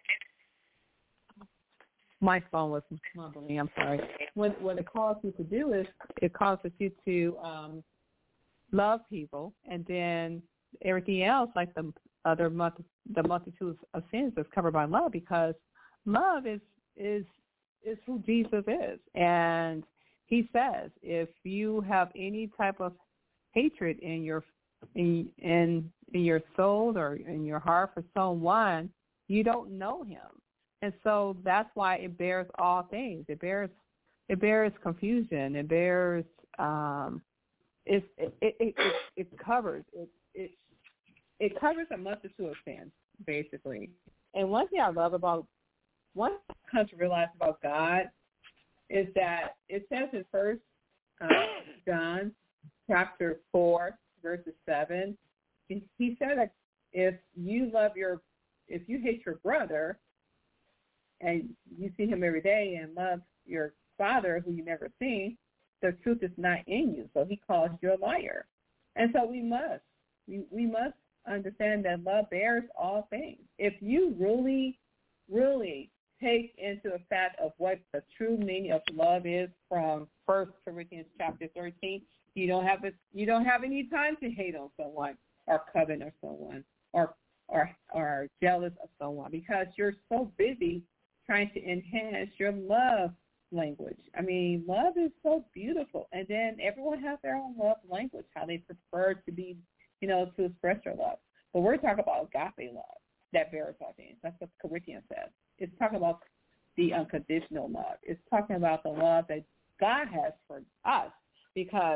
Speaker 9: My phone was mumbling, I'm sorry. What, what it causes you to do is it causes you to um, love people, and then everything else, like the other multi, the multitude of sins, is covered by love, because love is is is who Jesus is. And he says, if you have any type of hatred in your in in, in your soul or in your heart for someone, you don't know him. And so that's why it bears all things. It bears it bears confusion. It bears um, it it, it it it covers it it it covers a multitude of sins, basically. And one thing I love about one thing I come to realize about God is that it says in First uh, John chapter four verses seven, he, he said that if you love your if you hate your brother and you see him every day and love your father who you never see, the truth is not in you. So he calls you a liar. And so we must, we, we must understand that love bears all things. If you really, really take into effect of what the true meaning of love is from First Corinthians chapter thirteen, you don't have a, you don't have any time to hate on someone or covet on someone or or or jealous of someone, because you're so busy trying to enhance your love language. I mean, love is so beautiful. And then everyone has their own love language, how they prefer to be, you know, to express their love. But we're talking about agape love that bears all things. That's what Corinthians says. It's talking about the unconditional love. It's talking about the love that God has for us, because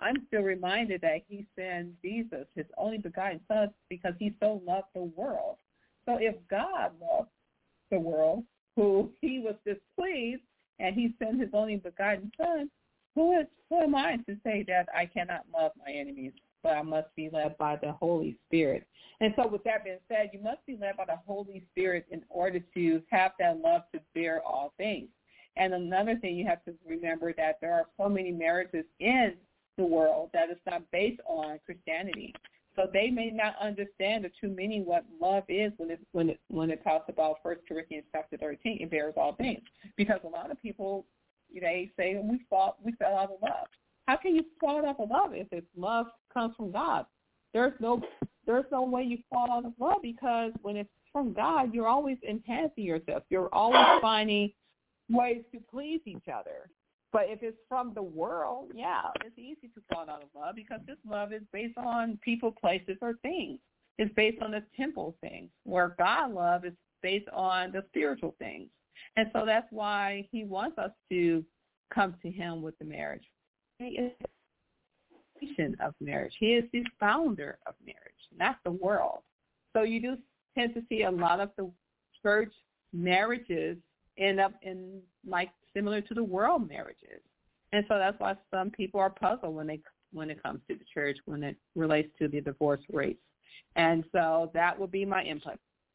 Speaker 9: I'm still reminded that he sent Jesus, his only begotten son, because he so loved the world. So if God loved the world, who he was displeased, and he sent his only begotten son, who is who am I to say that I cannot love my enemies, but I must be led by the Holy Spirit? And so with that being said, you must be led by the Holy Spirit in order to have that love to bear all things. And another thing you have to remember that there are so many marriages in the world that is not based on Christianity. So they may not understand the true meaning what love is when it when it when it talks about First Corinthians chapter thirteen, it bears all things. Because a lot of people, they say we fall we fell out of love. How can you fall out of love if it's love comes from God? There's no there's no way you fall out of love, because when it's from God, you're always enhancing yourself. You're always finding ways to please each other. But if it's from the world, yeah, it's easy to fall out of love, because this love is based on people, places, or things. It's based on the temple things, where God love is based on the spiritual things. And so that's why he wants us to come to him with the marriage. He is the foundation of marriage. He is the founder of marriage, not the world. So you do tend to see a lot of the church marriages end up in like similar to the world marriages. And so that's why some people are puzzled when they when it comes to the church, when it relates to the divorce rates. And so that would be my input.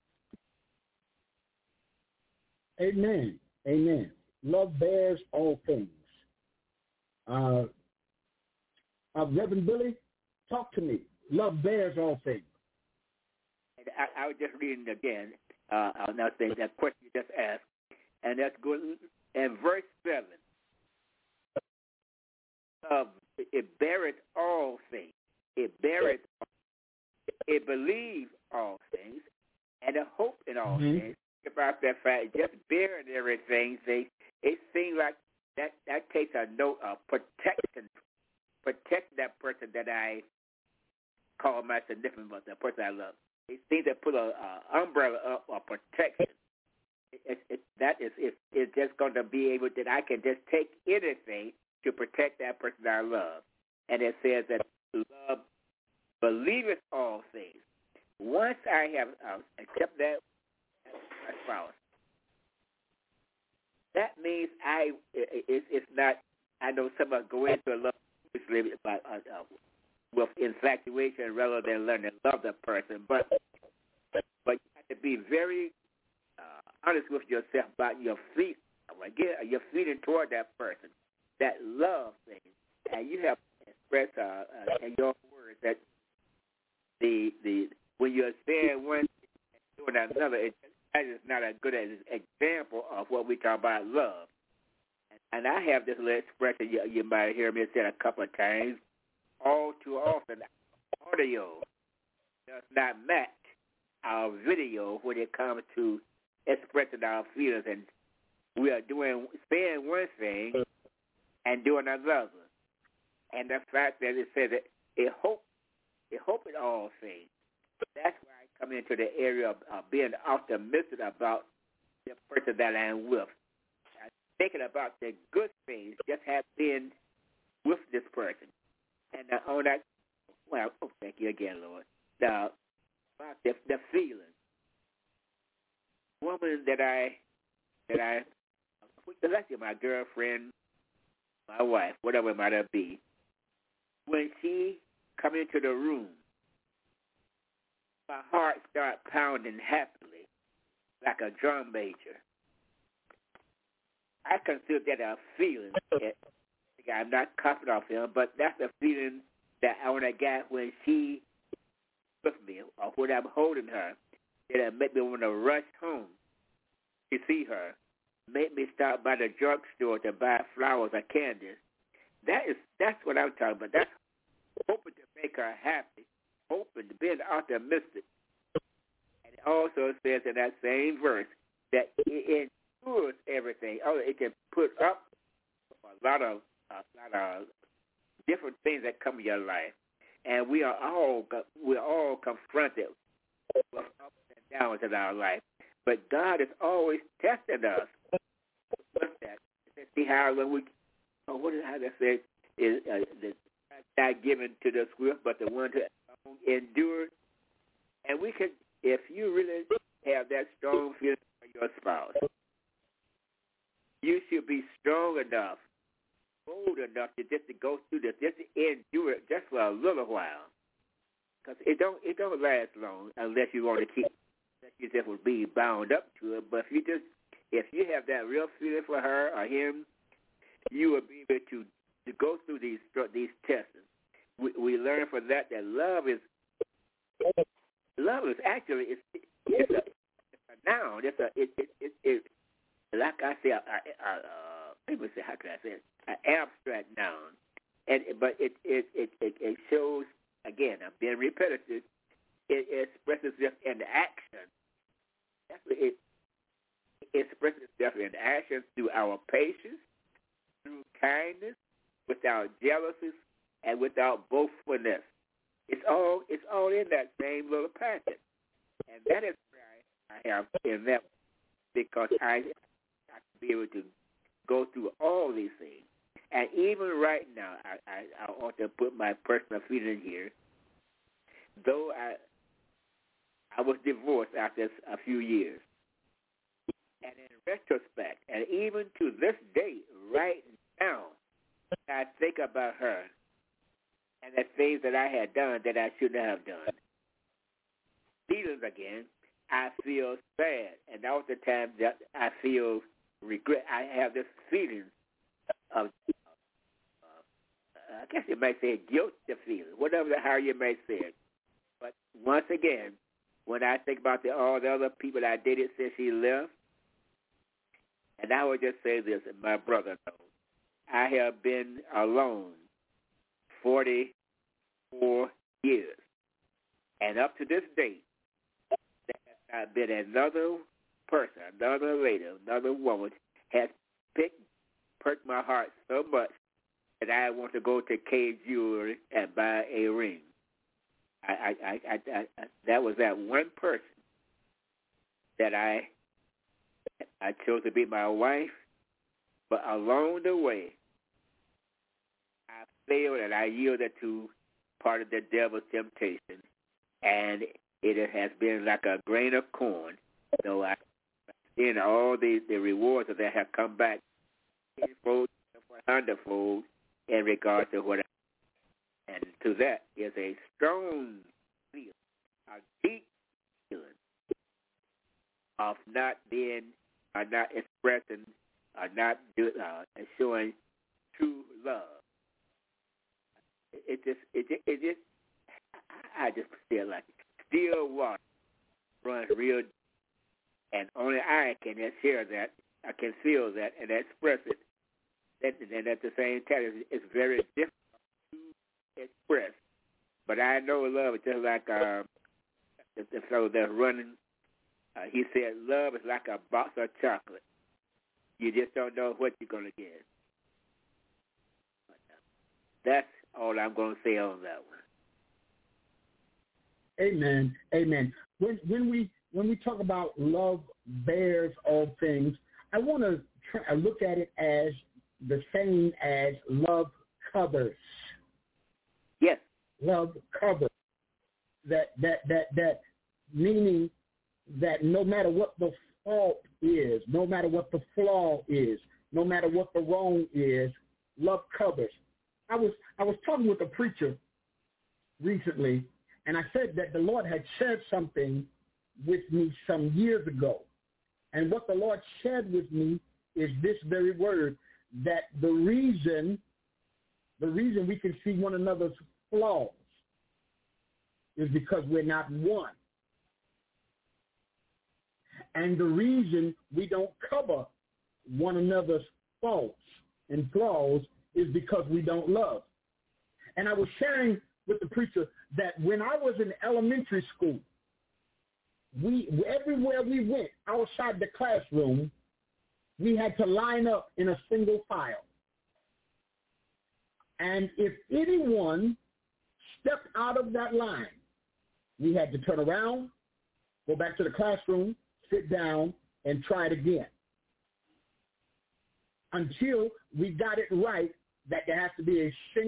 Speaker 5: Amen. Amen. Love bears all things. Uh, uh, Reverend Billy, talk to me. Love bears all things.
Speaker 6: I, I was just reading again. Uh, I'll now say that question you just asked. And that's good. In verse seven, uh, it beareth all things. It beareth, it believes all things, and it hope in all mm-hmm. things. About that fact, just bearing everything, they, it seems like that, that takes a note of protection, protect that person that I call my significant other, the person I love. It seems to put a, a umbrella up of protection. It, it, that is, it, it's just going to be able that I can just take anything to protect that person I love. And it says that love believeth all things. Once I have uh, accepted that as spouse, that means I it, it, it's not. I know some of us go into a love about uh, uh, with infatuation rather than learning to love the person, but but you have to be very Uh, honest with yourself about your feet, again, your feeling toward that person, that love thing, and you have expressed uh, uh, in your words that the the when you're saying one thing and doing another, it, that is not a good example of what we talk about love. And, and I have this little expression you, you might hear me say a couple of times. All too often, audio does not match our video when it comes to expressing our feelings, and we are doing saying one thing and doing another. And the fact that it says that it hope it hope in all things. That's where I come into the area of, of being optimistic about the person that I'm with. I'm thinking about the good things just have been with this person. And uh, on that, well, oh, thank you again, Lord. The about the, the feeling. Woman that I, that I, let's say my girlfriend, my wife, whatever it might be, when she come into the room, my heart start pounding happily like a drum major. I consider that a feeling. I'm not cuffing off him, but that's a feeling that I want to get when she with me or when I'm holding her. It'll make me want to rush home to see her. Make me stop by the drugstore to buy flowers or candies. That is, that's what I'm talking about. That's hoping to make her happy, hoping to be optimistic. And it also says in that same verse that it endures everything. Oh, it can put up a lot of a lot of different things that come in your life, and we are all we're all confronted with ups and downs in our life. But God is always testing us with that to see how when we oh what is how to say is uh, the not given to the swift, but the one to endure. And we can, if you really have that strong feeling for your spouse, you should be strong enough, bold enough to just to go through this, just to endure it just for a little while, because it don't it don't last long unless you want to keep, unless you just will be bound up to it. But if you just if you have that real feeling for her or him, you will be able to to go through these these tests. We, we learn from that that love is love is actually it's, it's, a, it's a noun. It's a it it it. it like I say, uh, uh, people say, how can I say it? An abstract noun, and but it it, it it it shows again. I'm being repetitive. It expresses itself in action. That's what it, it expresses itself in action through our patience, through kindness, without jealousies, and without boastfulness. It's all it's all in that same little packet, and that is where I have in that because I. I can be able to go through all these things. And even right now, I, I, I want to put my personal feeling here. Though I I was divorced after a few years. And in retrospect, and even to this day, right now, I think about her and the things that I had done that I shouldn't have done. Feelings again, I feel sad. And all the time that I feel regret. I have this feeling of, uh, I guess you might say guilt, the feeling, whatever the how you may say it. But once again, when I think about the, all the other people I dated since she left, and I would just say this, and my brother knows, I have been alone forty-four years. And up to this date, there has not been another person, another lady, another woman has picked, perked my heart so much that I want to go to K Jewelry and buy a ring. I, I, I, I, I, that was that one person that I, I chose to be my wife, but along the way, I failed and I yielded to part of the devil's temptation, and it has been like a grain of corn. So I. In all the, the rewards that have come back tenfold, hundredfold in regard to what I, and to that is a strong feeling, a deep feeling of not being, or not expressing, or not do, uh, showing true love. It, it just, it just, it just, I just feel like still water runs real deep. And only I can share that, I can feel that, and express it. And at the same time, it's very difficult to express. But I know love is just like uh, the fellow that's running. Uh, he said, love is like a box of chocolate. You just don't know what you're going to get. But, uh, that's all I'm going to say on that one.
Speaker 5: Amen. Amen. When when we when we talk about love bears all things, I want to try, look at it as the same as love covers.
Speaker 6: Yes.
Speaker 5: Love covers. That that that that meaning that no matter what the fault is, no matter what the flaw is, no matter what the wrong is, love covers. I was I was talking with a preacher recently, and I said that the Lord had shared something with me some years ago. And what the Lord shared with me is this very word, that the reason, the reason we can see one another's flaws is because we're not one. And the reason we don't cover one another's faults and flaws is because we don't love. And I was sharing with the preacher that when I was in elementary school, we everywhere we went outside the classroom, we had to line up in a single file. And if anyone stepped out of that line, we had to turn around, go back to the classroom, sit down, and try it again until we got it right that there has to be a single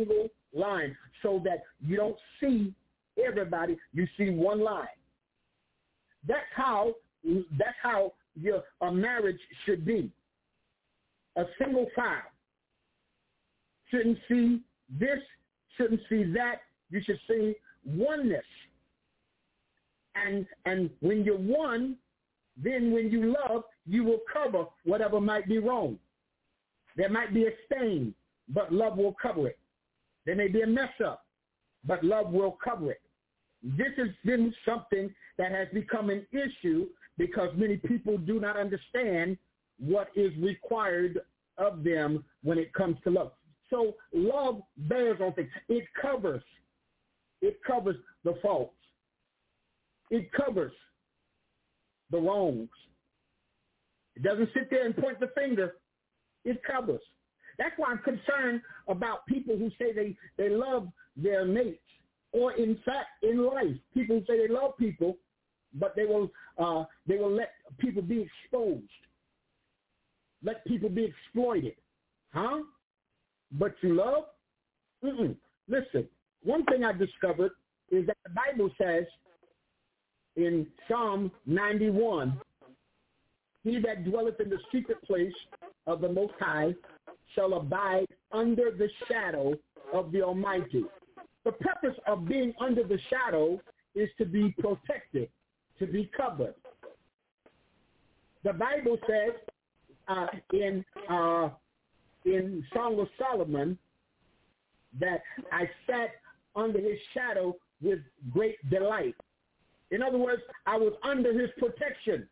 Speaker 5: line so that you don't see everybody. You see one line. That's how that's how your a marriage should be. A single file. Shouldn't see this, shouldn't see that. You should see oneness. And and when you're one, then when you love, you will cover whatever might be wrong. There might be a stain, but love will cover it. There may be a mess up, but love will cover it. This has been something that has become an issue because many people do not understand what is required of them when it comes to love. So love bears on things. It covers. It covers the faults. It covers the wrongs. It doesn't sit there and point the finger. It covers. That's why I'm concerned about people who say they, they love their mates. Or in fact, in life, people who say they love people, but they will uh, they will let people be exposed, let people be exploited, huh? But you love? Mm-mm. Listen, one thing I discovered is that the Bible says in Psalm ninety-one, he that dwelleth in the secret place of the Most High shall abide under the shadow of the Almighty. The purpose of being under the shadow is to be protected, to be covered. The Bible says uh, in uh, in Song of Solomon that I sat under his shadow with great delight. In other words, I was under his protection.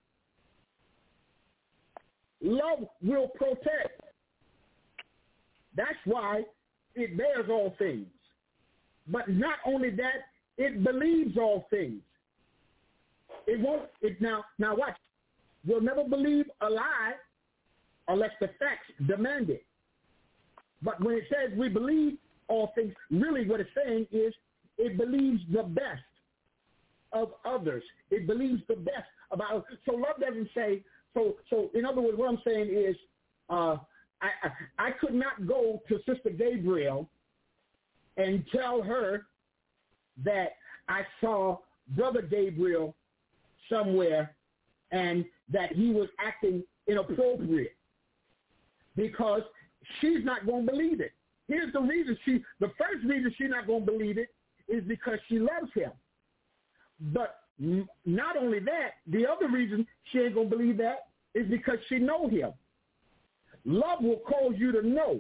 Speaker 5: Love will protect. That's why it bears all things. But not only that, it believes all things. It won't, it now, now watch. We'll never believe a lie unless the facts demand it. But when it says we believe all things, really what it's saying is it believes the best of others. It believes the best about, so love doesn't say, so, so in other words, what I'm saying is uh, I, I, I could not go to Sister Gabriel and tell her that I saw Brother Gabriel somewhere and that he was acting inappropriate because she's not going to believe it. Here's the reason she, the first reason she's not going to believe it is because she loves him. But not only that, the other reason she ain't going to believe that is because she know him. Love will cause you to know.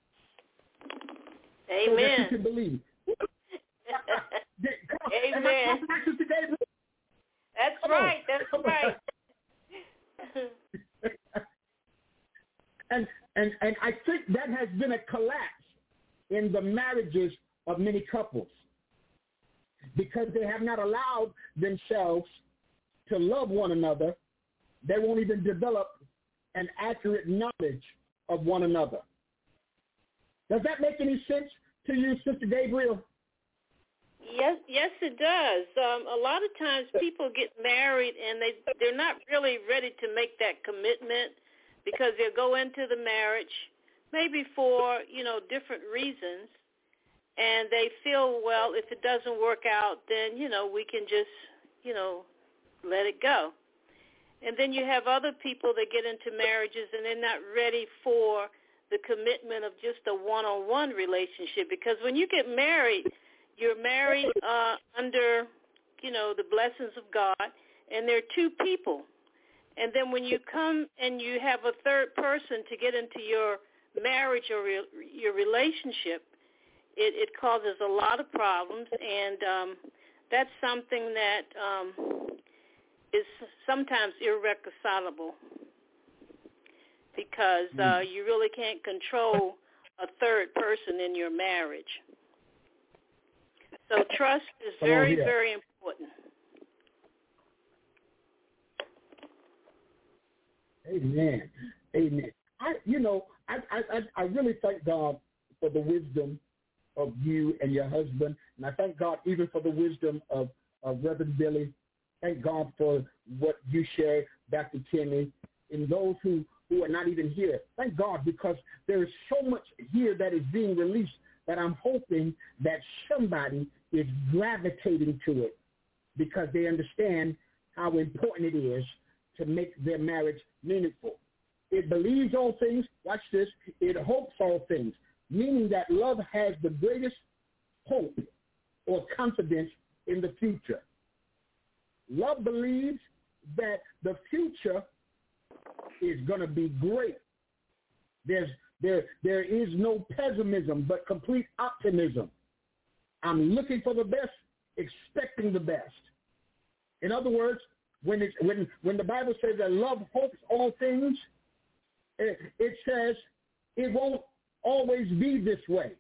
Speaker 10: Amen.
Speaker 5: So that you can believe.
Speaker 10: Amen. That's
Speaker 5: Come
Speaker 10: right.
Speaker 5: on.
Speaker 10: That's
Speaker 5: Come
Speaker 10: right.
Speaker 5: and and and I think that has been a collapse in the marriages of many couples because they have not allowed themselves to love one another. They won't even develop an accurate knowledge of one another. Does that make any sense to you, Sister Gabriel?
Speaker 10: Yes, yes, it does. Um, a lot of times people get married and they, they're not really ready to make that commitment because they'll go into the marriage maybe for, you know, different reasons. And they feel, well, if it doesn't work out, then, you know, we can just, you know, let it go. And then you have other people that get into marriages and they're not ready for the commitment of just a one-on-one relationship. Because when you get married, you're married uh, under, you know, the blessings of God, and there are two people. And then when you come and you have a third person to get into your marriage or re- your relationship, it, it causes a lot of problems, and um, that's something that um, is sometimes irreconcilable because uh, you really can't control a third person in your marriage. So trust is very, oh, yeah. very important.
Speaker 5: Amen. Amen. I, you know, I, I, I really thank God for the wisdom of you and your husband, and I thank God even for the wisdom of, of Reverend Billy. Thank God for what you share, Doctor Timmy, and those who, who are not even here. Thank God because there is so much here that is being released that I'm hoping that somebody is gravitating to it because they understand how important it is to make their marriage meaningful. It believes all things. Watch this. It hopes all things, meaning that love has the greatest hope or confidence in the future. Love believes that the future is going to be great. There's there there is no pessimism, but complete optimism. I'm looking for the best, expecting the best. In other words, when it, when when the Bible says that love hopes all things, it, it says it won't always be this way.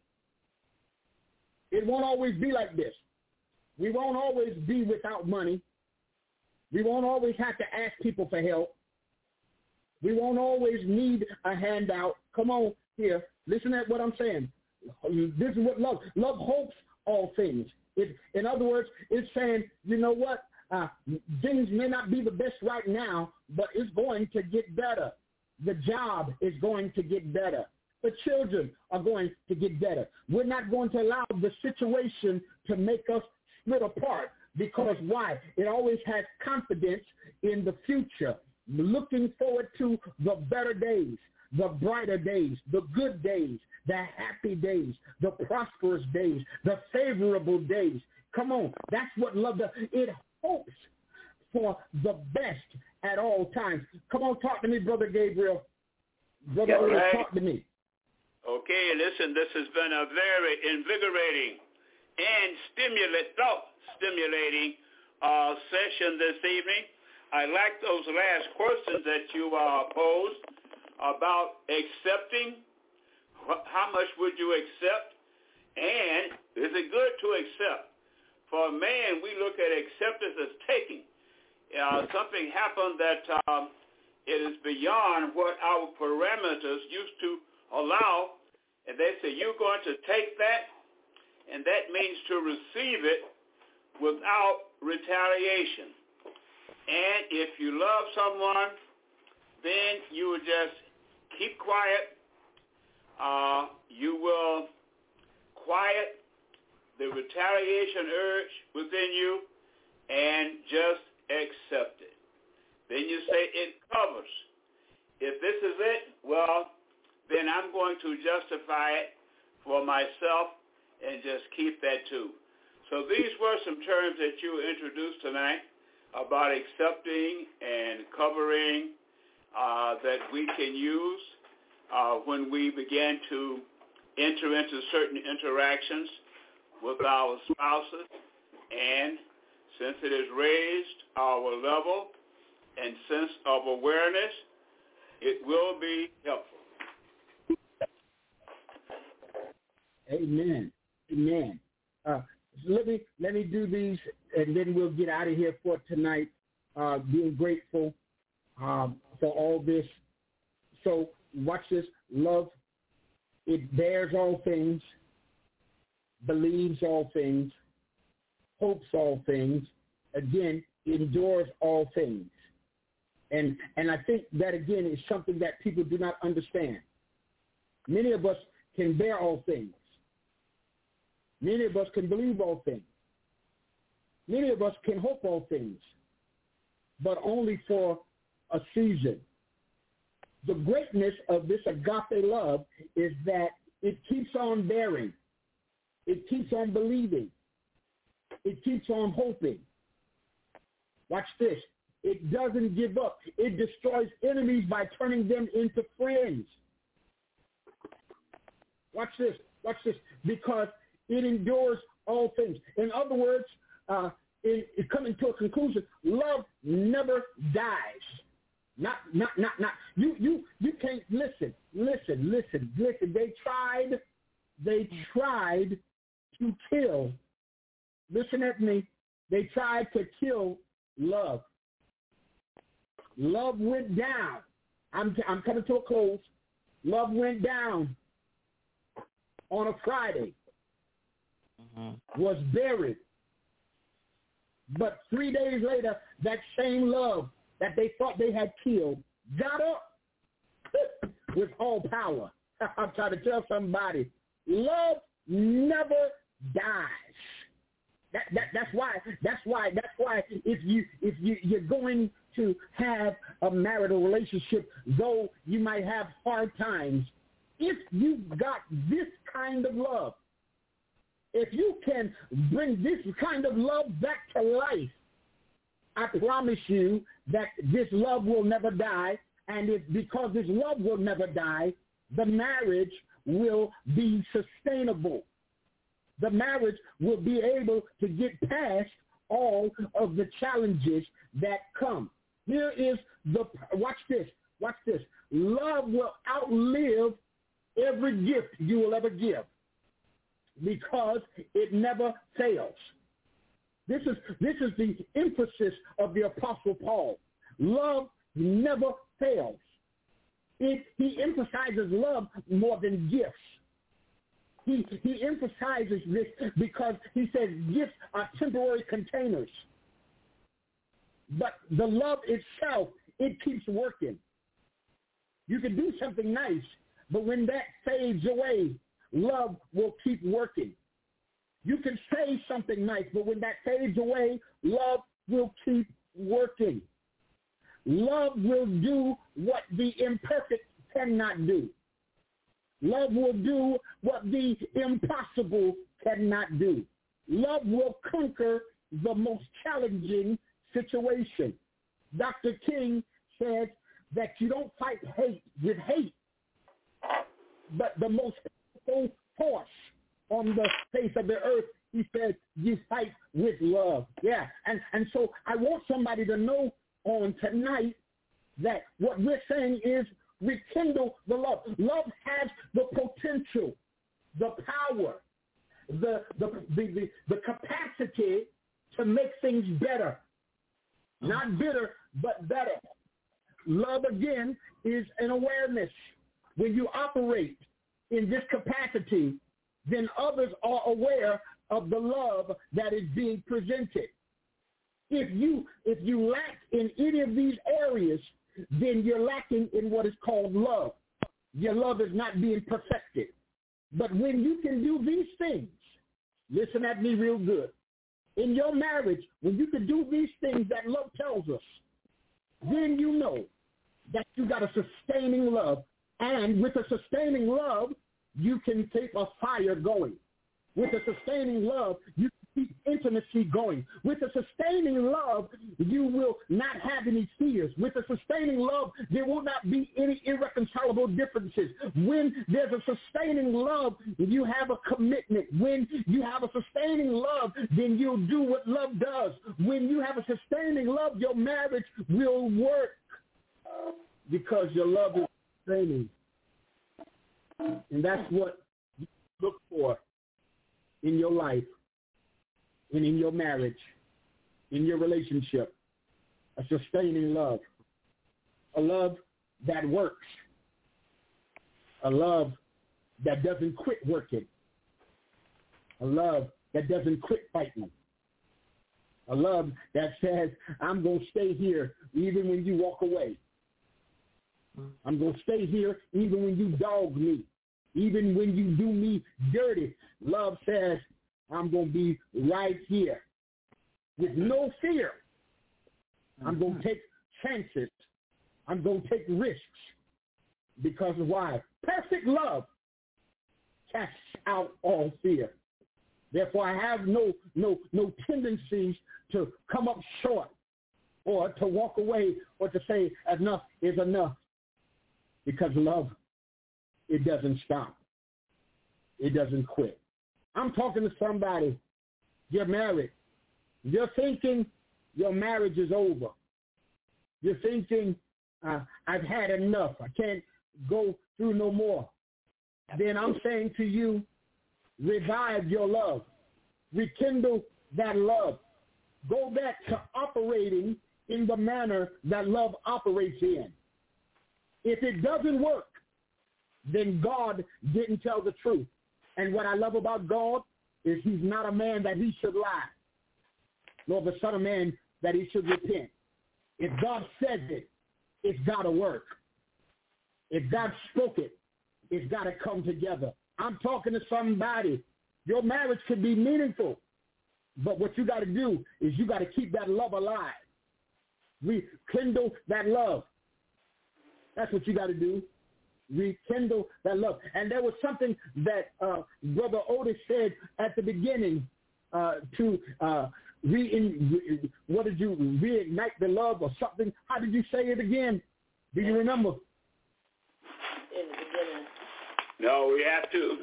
Speaker 5: It won't always be like this. We won't always be without money. We won't always have to ask people for help. We won't always need a handout. Come on here. Listen at what I'm saying. This is what love. Love hopes all things. It, in other words, it's saying, you know what? Uh, things may not be the best right now, but it's going to get better. The job is going to get better. The children are going to get better. We're not going to allow the situation to make us split apart because why? It always has confidence in the future, looking forward to the better days, the brighter days, the good days, the happy days, the prosperous days, the favorable days. Come on, that's what love does. It hopes for the best at all times. Come on, talk to me, Brother Gabriel. Brother,
Speaker 7: yeah, right.
Speaker 5: Talk to me.
Speaker 7: Okay, listen, this has been a very invigorating and stimulate, thought-stimulating uh, session this evening. I like those last questions that you uh, posed about accepting. How much would you accept? And is it good to accept? For a man, we look at acceptance as taking. Uh, something happened that um, it is beyond what our parameters used to allow, and they say, you're going to take that, and that means to receive it without retaliation. And if you love someone, then you will just keep quiet. Uh, you will quiet the retaliation urge within you and just accept it. Then you say it covers. If this is it, well, then I'm going to justify it for myself and just keep that too. So these were some terms that you introduced tonight about accepting and covering uh, that we can use uh, when we begin to enter into certain interactions with our spouses. And since it has raised our level and sense of awareness, it will be helpful.
Speaker 5: Amen. Amen. Uh, so let me let me do these, and then we'll get out of here for tonight. Uh, being grateful um, for all this. So watch this. Love, it bears all things, believes all things, hopes all things. Again, endures all things. And and I think that, again, is something that people do not understand. Many of us can bear all things. Many of us can believe all things. Many of us can hope all things, but only for a season. The greatness of this agape love is that it keeps on bearing. It keeps on believing. It keeps on hoping. Watch this. It doesn't give up. It destroys enemies by turning them into friends. Watch this. Watch this. Because it endures all things. In other words, uh, in, in coming to a conclusion, love never dies. Not, not, not, not. You, you, you can't listen, listen, listen, listen. They tried, they tried to kill. Listen at me. They tried to kill love. Love went down. I'm, I'm coming to a close. Love went down on a Friday. Mm-hmm. Was buried. But three days later, that same love that they thought they had killed got up with all power. I'm trying to tell somebody, love never dies. That, that that's why that's why that's why if you if you you're going to have a marital relationship, though you might have hard times, if you got this kind of love, if you can bring this kind of love back to life, I promise you that this love will never die, and it's because this love will never die, the marriage will be sustainable. The marriage will be able to get past all of the challenges that come. Here is the, watch this, watch this. Love will outlive every gift you will ever give because it never fails. This is, this is the emphasis of the Apostle Paul. Love never fails. It, he emphasizes love more than gifts. He, he emphasizes this because he says gifts are temporary containers. But the love itself, it keeps working. You can do something nice, but when that fades away, love will keep working. You can say something nice, but when that fades away, love will keep working. Love will do what the imperfect cannot do. Love will do what the impossible cannot do. Love will conquer the most challenging situation. Doctor King says that you don't fight hate with hate, but the most powerful force on the face of the earth, he says, you fight with love. Yeah, and, and so I want somebody to know on tonight that what we're saying is rekindle the love. Love has the potential, the power, the, the, the, the, the capacity to make things better. Not bitter, but better. Love, again, is an awareness. When you operate in this capacity, then others are aware of the love that is being presented. If you, if you lack in any of these areas, then you're lacking in what is called love. Your love is not being perfected. But when you can do these things, listen at me real good. In your marriage, when you can do these things that love tells us, then you know that you got a sustaining love. And with a sustaining love, you can keep a fire going. With a sustaining love, you can keep intimacy going. With a sustaining love, you will not have any fears. With a sustaining love, there will not be any irreconcilable differences. When there's a sustaining love, you have a commitment. When you have a sustaining love, then you'll do what love does. When you have a sustaining love, your marriage will work because your love is sustaining. And that's what you look for in your life and in your marriage, in your relationship, a sustaining love, a love that works, a love that doesn't quit working, a love that doesn't quit fighting, a love that says, I'm going to stay here even when you walk away. I'm going to stay here even when you dog me, even when you do me dirty. Love says, I'm going to be right here with no fear. I'm going to take chances. I'm going to take risks. Because of why? Perfect love casts out all fear. Therefore, I have no, no, no tendencies to come up short or to walk away or to say enough is enough. Because love, it doesn't stop. It doesn't quit. I'm talking to somebody. You're married. You're thinking your marriage is over. You're thinking, uh, I've had enough. I can't go through no more. Then I'm saying to you, revive your love. Rekindle that love. Go back to operating in the manner that love operates in. If it doesn't work, then God didn't tell the truth. And what I love about God is he's not a man that he should lie, nor the son of man that he should repent. If God says it, it's got to work. If God spoke it, it's got to come together. I'm talking to somebody Your marriage could be meaningful. But what you got to do is you got to keep that love alive. Rekindle that love. That's what you got to do. Rekindle that love. And there was something that uh, Brother Otis said at the beginning uh, to uh, re, what did you reignite the love or something? How did you say it again? Do you remember?
Speaker 10: In the beginning.
Speaker 7: No, we have to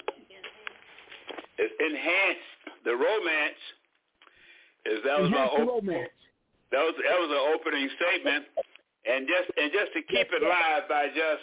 Speaker 7: enhance the romance. Is that was
Speaker 5: enhance
Speaker 7: my
Speaker 5: the
Speaker 7: op-
Speaker 5: romance.
Speaker 7: That was that was an opening statement, and just and just to keep it live by just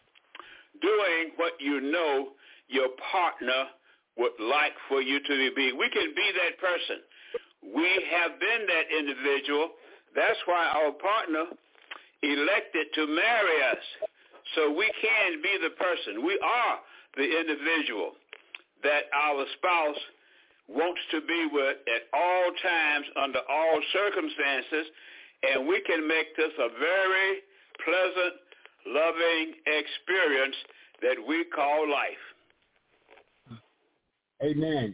Speaker 7: doing what you know your partner would like for you to be. We can be that person. We have been that individual. That's why our partner elected to marry us, so we can be the person. We are the individual that our spouse wants to be with at all times under all circumstances, and we can make this a very pleasant, loving experience that we call life.
Speaker 5: Amen.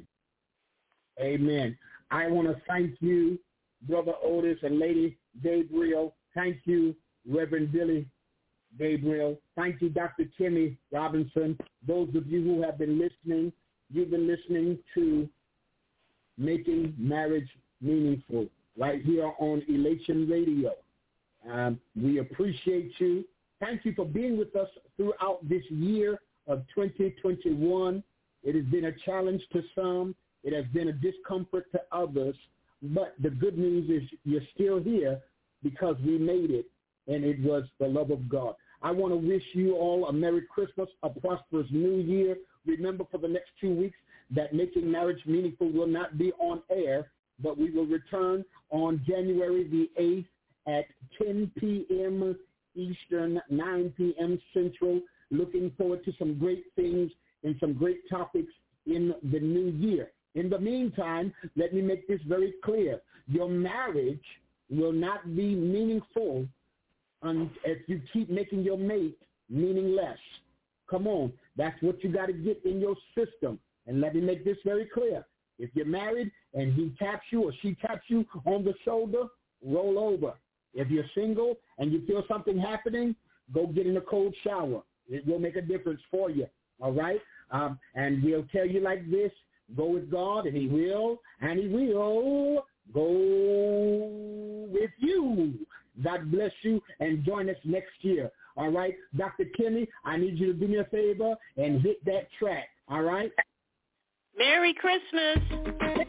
Speaker 5: Amen. I want to thank you, Brother Otis and Lady Gabriel. Thank you, Reverend Billy Gabriel. Thank you, Doctor Kimmy Robinson. Those of you who have been listening, you've been listening to Making Marriage Meaningful right here on Elation Radio. Um, we appreciate you. Thank you for being with us throughout this year of twenty twenty-one. It has been a challenge to some. It has been a discomfort to others. But the good news is you're still here because we made it, and it was the love of God. I want to wish you all a Merry Christmas, a prosperous New Year. Remember, for the next two weeks, that Making Marriage Meaningful will not be on air, but we will return on January the eighth at ten p.m. Eastern, nine p.m. Central. Looking forward to some great things and some great topics in the new year. In the meantime, let me make this very clear. Your marriage will not be meaningful if you keep making your mate meaningless. Come on. That's what you got to get in your system. And let me make this very clear. If you're married and he taps you or she taps you on the shoulder, roll over. If you're single and you feel something happening, go get in a cold shower. It will make a difference for you, all right? Um, and we'll tell you like this, go with God, and he will, and he will go with you. God bless you, and join us next year, all right? Doctor Kimmy, I need you to do me a favor and hit that track, all right?
Speaker 10: Merry Christmas.